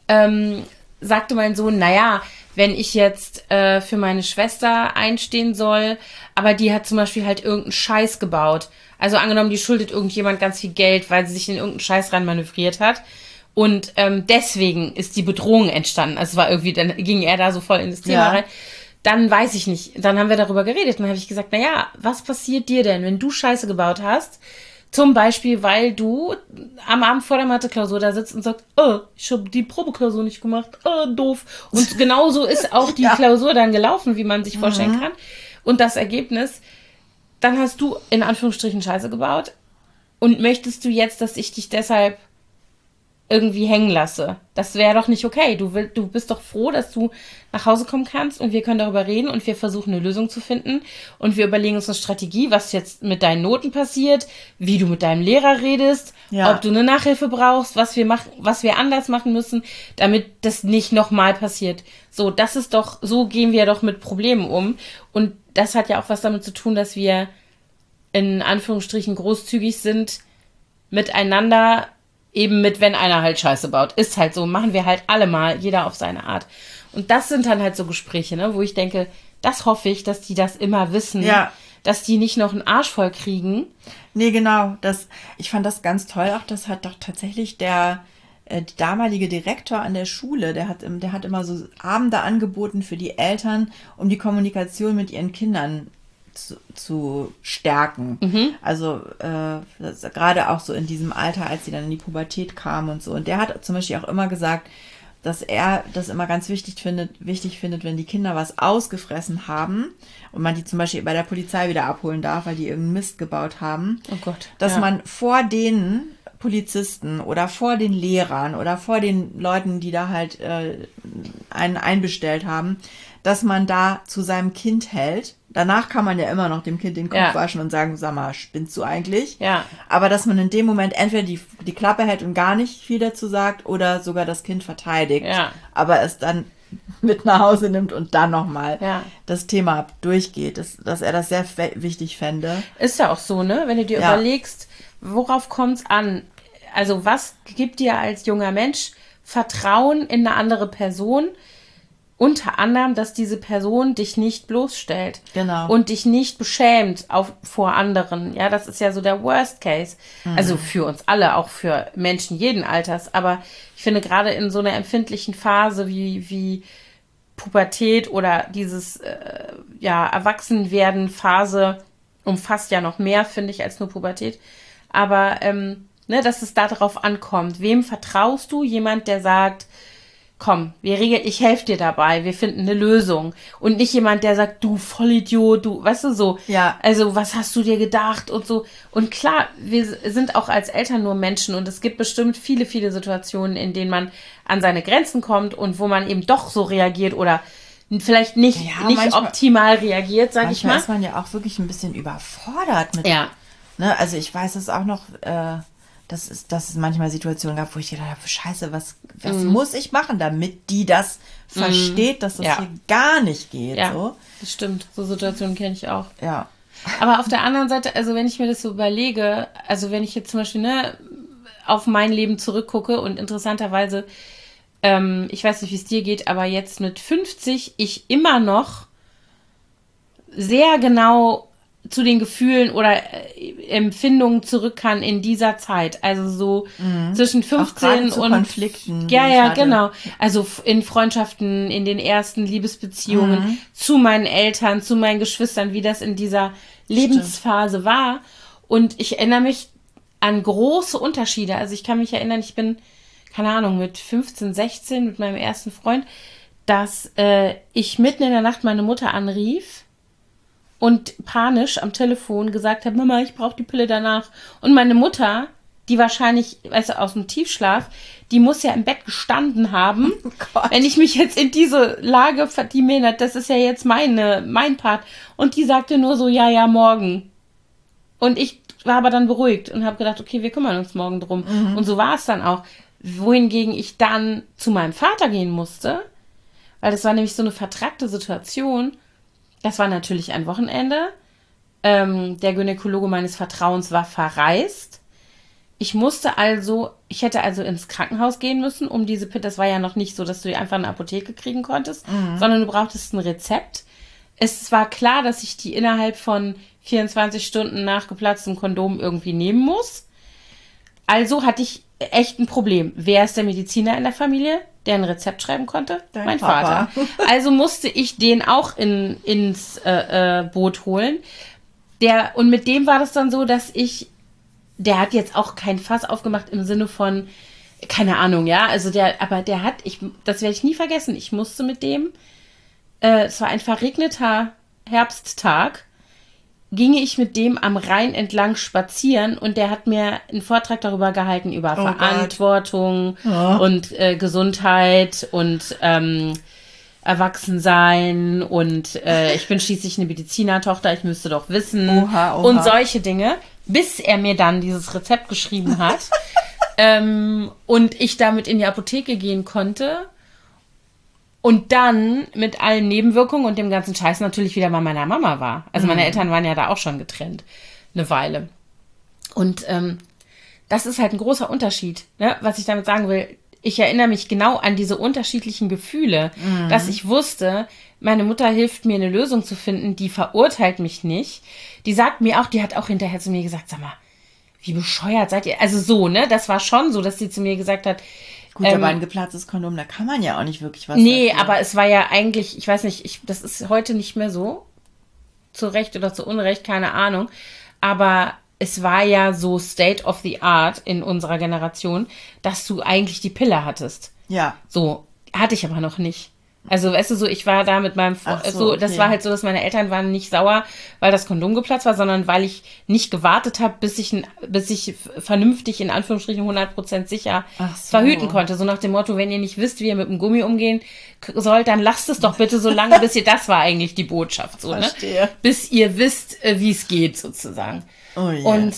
Speaker 1: sagte mein Sohn, naja, wenn ich jetzt für meine Schwester einstehen soll, aber die hat zum Beispiel halt irgendeinen Scheiß gebaut. Also angenommen, die schuldet irgendjemand ganz viel Geld, weil sie sich in irgendeinen Scheiß rein manövriert hat. Und deswegen ist die Bedrohung entstanden. Also es war irgendwie, dann ging er da so voll in das Thema rein. Dann weiß ich nicht. Dann haben wir darüber geredet. Dann habe ich gesagt, naja, was passiert dir denn, wenn du Scheiße gebaut hast? Zum Beispiel, weil du am Abend vor der Mathe-Klausur da sitzt und sagst, ich habe die Probeklausur nicht gemacht, doof. Und genauso ist auch die Klausur dann gelaufen, wie man sich vorstellen kann. Und das Ergebnis, dann hast du in Anführungsstrichen Scheiße gebaut. Und möchtest du jetzt, dass ich dich deshalb irgendwie hängen lasse? Das wäre doch nicht okay. Du bist doch froh, dass du nach Hause kommen kannst und wir können darüber reden und wir versuchen eine Lösung zu finden und wir überlegen uns eine Strategie, was jetzt mit deinen Noten passiert, wie du mit deinem Lehrer redest, ob du eine Nachhilfe brauchst, was wir anders machen müssen, damit das nicht nochmal passiert. So, das ist doch, so gehen wir doch mit Problemen um. Und das hat ja auch was damit zu tun, dass wir in Anführungsstrichen großzügig sind miteinander, eben mit, wenn einer halt Scheiße baut. Ist halt so, machen wir halt alle mal, jeder auf seine Art. Und das sind dann halt so Gespräche, ne, wo ich denke, das hoffe ich, dass die das immer wissen, dass die nicht noch einen Arsch voll kriegen.
Speaker 2: Nee, genau. Ich fand das ganz toll. Auch das hat doch tatsächlich der damalige Direktor an der Schule, der hat immer so Abende angeboten für die Eltern, um die Kommunikation mit ihren Kindern zu stärken. Also gerade auch so in diesem Alter, als sie dann in die Pubertät kamen und so. Und der hat zum Beispiel auch immer gesagt, dass er das immer ganz wichtig findet, wenn die Kinder was ausgefressen haben und man die zum Beispiel bei der Polizei wieder abholen darf, weil die irgendeinen Mist gebaut haben,
Speaker 1: Oh Gott.
Speaker 2: dass
Speaker 1: ja.
Speaker 2: man vor den Polizisten oder vor den Lehrern oder vor den Leuten, die da halt einen einbestellt haben, dass man da zu seinem Kind hält. Danach kann man ja immer noch dem Kind den Kopf waschen und sagen, sag mal, spinnst du eigentlich?
Speaker 1: Ja.
Speaker 2: Aber dass man in dem Moment entweder die Klappe hält und gar nicht viel dazu sagt oder sogar das Kind verteidigt, aber es dann mit nach Hause nimmt und dann nochmal das Thema durchgeht, dass er das sehr wichtig fände.
Speaker 1: Ist ja auch so, ne? Wenn du dir überlegst, worauf kommt es an? Also was gibt dir als junger Mensch Vertrauen in eine andere Person? Unter anderem, dass diese Person dich nicht bloßstellt.
Speaker 2: Genau.
Speaker 1: Und dich nicht beschämt vor anderen. Ja, das ist ja so der Worst Case. Also für uns alle, auch für Menschen jeden Alters. Aber ich finde gerade in so einer empfindlichen Phase wie Pubertät oder dieses Erwachsenwerden-Phase umfasst ja noch mehr, finde ich, als nur Pubertät. Aber dass es darauf ankommt. Wem vertraust du? Jemand, der sagt, komm, ich helfe dir dabei, wir finden eine Lösung. Und nicht jemand, der sagt, du Vollidiot, du, weißt du so.
Speaker 2: Ja.
Speaker 1: Also, was hast du dir gedacht und so. Und klar, wir sind auch als Eltern nur Menschen und es gibt bestimmt viele, viele Situationen, in denen man an seine Grenzen kommt und wo man eben doch so reagiert oder vielleicht nicht optimal reagiert, sag ich mal.
Speaker 2: Manchmal ist man ja auch wirklich ein bisschen überfordert mit.
Speaker 1: Ja.
Speaker 2: Ne, also ich weiß es auch noch, dass es manchmal Situationen gab, wo ich gedacht habe, scheiße, was muss ich machen, damit die das versteht, dass das hier gar nicht geht.
Speaker 1: Ja,
Speaker 2: so.
Speaker 1: Das stimmt. So Situationen kenne ich auch.
Speaker 2: Ja.
Speaker 1: Aber auf der anderen Seite, also wenn ich mir das so überlege, also wenn ich jetzt zum Beispiel auf mein Leben zurückgucke und interessanterweise, ich weiß nicht, wie es dir geht, aber jetzt mit 50 ich immer noch sehr genau zu den Gefühlen oder Empfindungen zurück kann in dieser Zeit. Also so zwischen 15
Speaker 2: zu
Speaker 1: und
Speaker 2: Konflikten.
Speaker 1: Ja, genau. Also in Freundschaften, in den ersten Liebesbeziehungen, zu meinen Eltern, zu meinen Geschwistern, wie das in dieser Lebensphase war. Und ich erinnere mich an große Unterschiede. Also ich kann mich erinnern, ich bin, keine Ahnung, mit 15, 16 mit meinem ersten Freund, dass ich mitten in der Nacht meine Mutter anrief und panisch am Telefon gesagt habe, Mama, ich brauche die Pille danach. Und meine Mutter, die wahrscheinlich, weißt du, aus dem Tiefschlaf, die muss ja im Bett gestanden haben. Oh, wenn ich mich jetzt in diese Lage, das ist ja jetzt mein Part. Und die sagte nur so, ja, morgen. Und ich war aber dann beruhigt und habe gedacht, okay, wir kümmern uns morgen drum. Und so war es dann auch. Wohingegen ich dann zu meinem Vater gehen musste, weil das war nämlich so eine vertrackte Situation. Das war natürlich ein Wochenende. Der Gynäkologe meines Vertrauens war verreist. Ich hätte also ins Krankenhaus gehen müssen, um diese Pille. Das war ja noch nicht so, dass du die einfach in der Apotheke kriegen konntest, sondern du brauchtest ein Rezept. Es war klar, dass ich die innerhalb von 24 Stunden nach geplatztem Kondom irgendwie nehmen muss. Also hatte ich echt ein Problem. Wer ist der Mediziner in der Familie, der ein Rezept schreiben konnte? Mein Vater. Also musste ich den auch ins Boot holen. Und mit dem war das dann so, dass der hat jetzt auch kein Fass aufgemacht im Sinne von, keine Ahnung, ja, also das werde ich nie vergessen. Ich musste mit dem, es war ein verregneter Herbsttag, ginge ich mit dem am Rhein entlang spazieren und der hat mir einen Vortrag darüber gehalten, über Verantwortung und Gesundheit und Erwachsensein und ich bin schließlich eine Medizinertochter, ich müsste doch wissen und solche Dinge, bis er mir dann dieses Rezept geschrieben hat und ich damit in die Apotheke gehen konnte. Und dann mit allen Nebenwirkungen und dem ganzen Scheiß natürlich wieder bei meiner Mama war. Also meine Eltern waren ja da auch schon getrennt. Eine Weile. Und das ist halt ein großer Unterschied. Ne? Was ich damit sagen will, ich erinnere mich genau an diese unterschiedlichen Gefühle. Dass ich wusste, meine Mutter hilft mir eine Lösung zu finden, die verurteilt mich nicht. Die sagt mir auch, die hat auch hinterher zu mir gesagt, sag mal, wie bescheuert seid ihr? Also so, ne? Das war schon so, dass sie zu mir gesagt hat,
Speaker 2: gut, aber ein geplatztes Kondom, da kann man ja auch nicht wirklich was
Speaker 1: dafür. Aber es war ja eigentlich, ich weiß nicht, das ist heute nicht mehr so. Zu Recht oder zu Unrecht, keine Ahnung. Aber es war ja so State of the Art in unserer Generation, dass du eigentlich die Pille hattest.
Speaker 2: Ja.
Speaker 1: So. hatte ich aber noch nicht. Also, weißt du, so, ich war da mit meinem Freund,
Speaker 2: so,
Speaker 1: das
Speaker 2: okay.
Speaker 1: war halt so, dass meine Eltern waren nicht sauer, weil das Kondom geplatzt war, sondern weil ich nicht gewartet habe, bis ich vernünftig, in Anführungsstrichen 100% sicher
Speaker 2: Ach so.
Speaker 1: verhüten konnte. So nach dem Motto, wenn ihr nicht wisst, wie ihr mit dem Gummi umgehen sollt, dann lasst es doch bitte so lange, bis ihr, das war eigentlich die Botschaft, so, ne?
Speaker 2: Verstehe.
Speaker 1: Bis ihr wisst, wie es geht, sozusagen.
Speaker 2: Oh je.
Speaker 1: Und,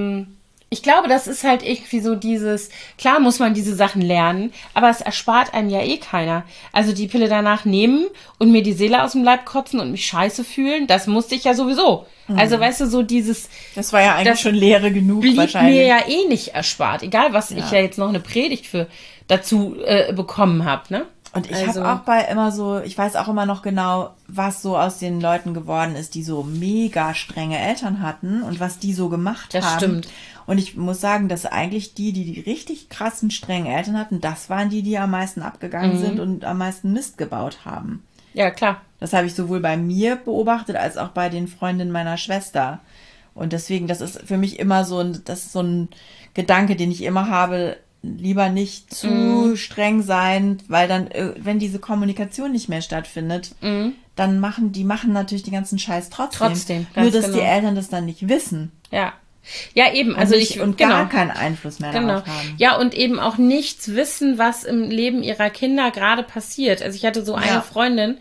Speaker 1: ich glaube, das ist halt irgendwie so dieses, klar muss man diese Sachen lernen, aber es erspart einem ja eh keiner. Also die Pille danach nehmen und mir die Seele aus dem Leib kotzen und mich scheiße fühlen, das musste ich ja sowieso. Also weißt du, so dieses...
Speaker 2: Das war ja eigentlich
Speaker 1: das
Speaker 2: schon Lehre genug
Speaker 1: blieb
Speaker 2: wahrscheinlich.
Speaker 1: mir ja eh nicht erspart. Egal, was ich ja jetzt noch eine Predigt für dazu bekommen habe, ne?
Speaker 2: Und ich
Speaker 1: Also-
Speaker 2: habe auch bei immer so, ich weiß auch immer noch genau, was so aus den Leuten geworden ist, die so mega strenge Eltern hatten und was die so gemacht
Speaker 1: Das
Speaker 2: haben.
Speaker 1: stimmt.
Speaker 2: Und ich muss sagen, dass eigentlich die richtig krassen, strengen Eltern hatten, das waren die am meisten abgegangen sind und am meisten Mist gebaut haben.
Speaker 1: Ja, klar.
Speaker 2: Das habe ich sowohl bei mir beobachtet, als auch bei den Freundinnen meiner Schwester. Und deswegen, das ist für mich immer das ist so ein Gedanke, den ich immer habe, lieber nicht zu streng sein, weil dann, wenn diese Kommunikation nicht mehr stattfindet, dann machen natürlich den ganzen Scheiß trotzdem.
Speaker 1: Ganz
Speaker 2: Nur, dass die
Speaker 1: genau.
Speaker 2: Eltern das dann nicht wissen.
Speaker 1: Ja. Ja, eben. Also
Speaker 2: Und gar keinen Einfluss mehr
Speaker 1: Genau.
Speaker 2: darauf haben.
Speaker 1: Ja, und eben auch nichts wissen, was im Leben ihrer Kinder gerade passiert. Also ich hatte so eine Freundin,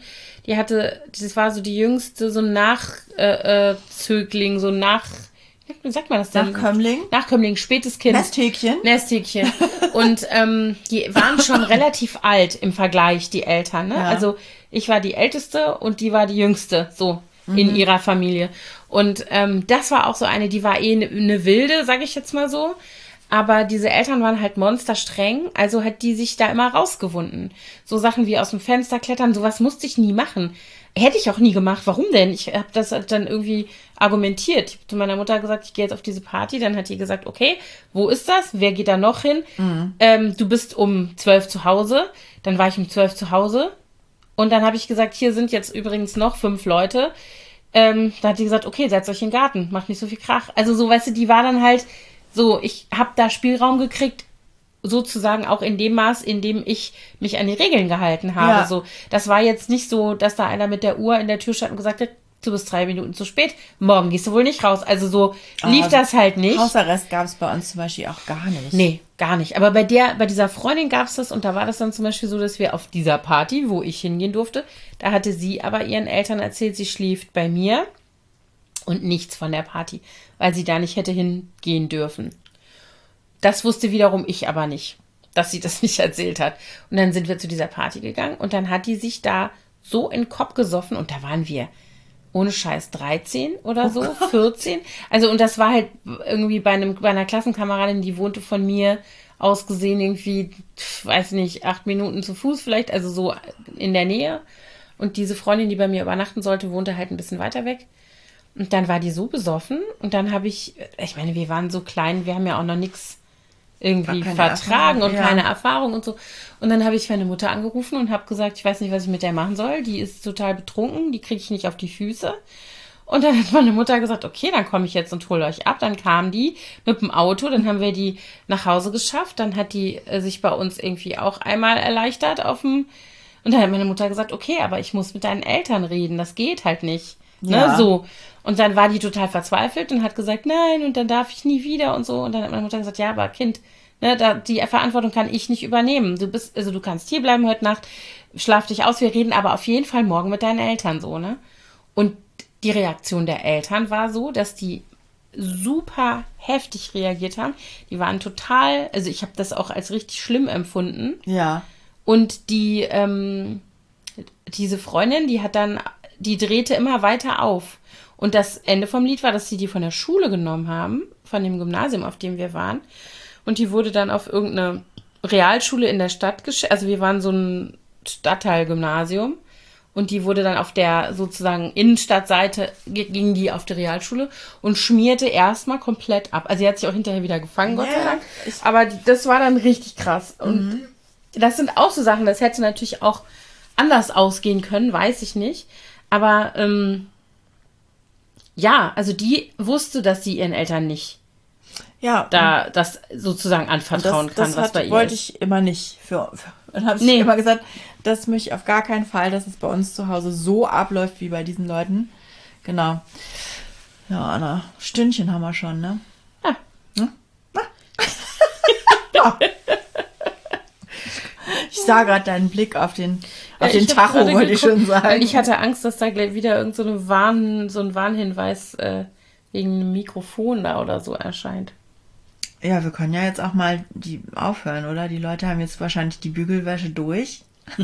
Speaker 1: das war so die jüngste, so ein Nachzögling, wie sagt man das denn? Nachkömmling, spätes Kind. Nesthäkchen. Und die waren schon relativ alt im Vergleich, die Eltern. Ne?
Speaker 2: Ja.
Speaker 1: Also ich war die Älteste und die war die Jüngste, so in ihrer Familie. Und das war auch so eine, die war eine Wilde, sage ich jetzt mal so. Aber diese Eltern waren halt monsterstreng, also hat die sich da immer rausgewunden. So Sachen wie aus dem Fenster klettern, sowas musste ich nie machen. Hätte ich auch nie gemacht. Warum denn? Ich habe das dann irgendwie argumentiert. Ich habe zu meiner Mutter gesagt, ich gehe jetzt auf diese Party. Dann hat die gesagt, okay, wo ist das? Wer geht da noch hin? Du bist um 12 zu Hause. Dann war ich um 12 zu Hause. Und dann habe ich gesagt, hier sind jetzt übrigens noch 5 Leute. Da hat die gesagt, okay, setzt euch in den Garten, macht nicht so viel Krach. Also so, weißt du, die war dann halt so, ich habe da Spielraum gekriegt, sozusagen auch in dem Maß, in dem ich mich an die Regeln gehalten habe.
Speaker 2: Ja.
Speaker 1: So, das war jetzt nicht so, dass da einer mit der Uhr in der Tür stand und gesagt hat, du bist 3 Minuten zu spät, morgen gehst du wohl nicht raus. Also so lief das halt nicht.
Speaker 2: Hausarrest gab es bei uns zum Beispiel auch gar nicht.
Speaker 1: Nee, gar nicht. Aber bei dieser Freundin gab es das und da war das dann zum Beispiel so, dass wir auf dieser Party, wo ich hingehen durfte, da hatte sie aber ihren Eltern erzählt, sie schläft bei mir und nichts von der Party, weil sie da nicht hätte hingehen dürfen. Das wusste wiederum ich aber nicht, dass sie das nicht erzählt hat. Und dann sind wir zu dieser Party gegangen und dann hat die sich da so in den Kopf gesoffen und da waren wir ohne Scheiß 13 oder so, 14. Also und das war halt irgendwie bei einer Klassenkameradin, die wohnte von mir aus gesehen irgendwie, weiß nicht, 8 Minuten zu Fuß vielleicht, also so in der Nähe. Und diese Freundin, die bei mir übernachten sollte, wohnte halt ein bisschen weiter weg. Und dann war die so besoffen und dann habe ich meine, wir waren so klein, wir haben ja auch noch nichts irgendwie vertragen und keine Erfahrung und so. Und dann habe ich meine Mutter angerufen und habe gesagt, ich weiß nicht, was ich mit der machen soll. Die ist total betrunken, die kriege ich nicht auf die Füße. Und dann hat meine Mutter gesagt, okay, dann komme ich jetzt und hole euch ab. Dann kam die mit dem Auto, dann haben wir die nach Hause geschafft. Dann hat die sich bei uns irgendwie auch einmal erleichtert und dann hat meine Mutter gesagt, okay, aber ich muss mit deinen Eltern reden, das geht halt nicht.
Speaker 2: Ja.
Speaker 1: Ne, so. Und dann war die total verzweifelt und hat gesagt, nein, und dann darf ich nie wieder und so. Und dann hat meine Mutter gesagt, ja, aber Kind, ne, die Verantwortung kann ich nicht übernehmen. Du kannst hier bleiben heute Nacht, schlaf dich aus, wir reden aber auf jeden Fall morgen mit deinen Eltern so, ne? Und die Reaktion der Eltern war so, dass die super heftig reagiert haben. Die waren total, also ich habe das auch als richtig schlimm empfunden.
Speaker 2: Ja.
Speaker 1: Und diese Freundin, die drehte immer weiter auf. Und das Ende vom Lied war, dass sie die von der Schule genommen haben, von dem Gymnasium, auf dem wir waren. Und die wurde dann auf irgendeine Realschule in der Stadt geschickt. Also wir waren so ein Stadtteilgymnasium. Und die wurde dann auf der sozusagen Innenstadtseite, ging die auf die Realschule und schmierte erstmal komplett ab. Also sie hat sich auch hinterher wieder gefangen, Gott sei Dank. Aber das war dann richtig krass. Und das sind auch so Sachen, das hätte natürlich auch anders ausgehen können, weiß ich nicht. Aber ja, also die wusste, dass sie ihren Eltern nicht
Speaker 2: Ja.
Speaker 1: da das sozusagen anvertrauen kann, was bei ihr
Speaker 2: wollte
Speaker 1: ist.
Speaker 2: ich immer nicht. Und haben sich immer gesagt, das möchte ich auf gar keinen Fall, dass es bei uns zu Hause so abläuft wie bei diesen Leuten. Genau. Ja, Anna, Stündchen haben wir schon, ne?
Speaker 1: Ja.
Speaker 2: Hm? Ja. Ich sah gerade deinen Blick auf den Tacho, wollte ich schon sagen.
Speaker 1: Weil ich hatte Angst, dass da gleich wieder irgend so ein Warnhinweis wegen einem Mikrofon da oder so erscheint.
Speaker 2: Ja, wir können ja jetzt auch mal aufhören, oder? Die Leute haben jetzt wahrscheinlich die Bügelwäsche durch.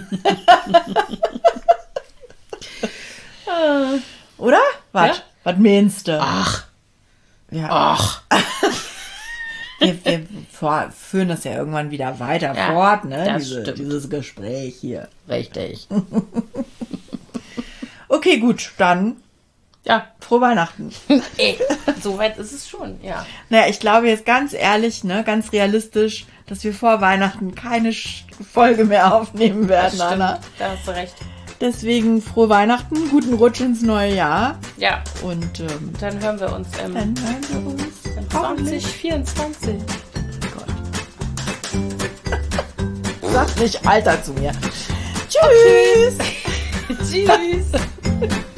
Speaker 2: Oder? Was?
Speaker 1: Ja?
Speaker 2: Was meinst du?
Speaker 1: Ach.
Speaker 2: Ja.
Speaker 1: Ach.
Speaker 2: Wir führen das ja irgendwann wieder weiter
Speaker 1: Ja,
Speaker 2: fort, ne?
Speaker 1: das stimmt.
Speaker 2: Dieses Gespräch hier.
Speaker 1: Richtig.
Speaker 2: Okay, gut, dann
Speaker 1: Ja.
Speaker 2: frohe Weihnachten.
Speaker 1: Soweit ist es schon, ja.
Speaker 2: Naja, ich glaube jetzt ganz ehrlich, ne, ganz realistisch, dass wir vor Weihnachten keine Folge mehr aufnehmen werden,
Speaker 1: Das stimmt.
Speaker 2: Anna.
Speaker 1: Da hast du recht.
Speaker 2: Deswegen frohe Weihnachten, guten Rutsch ins neue Jahr
Speaker 1: Ja,
Speaker 2: und
Speaker 1: dann hören wir uns im
Speaker 2: dann hören wir uns. Hoffentlich.
Speaker 1: 2024.
Speaker 2: Sag nicht Alter zu mir. Tschüss.
Speaker 1: Tschüss.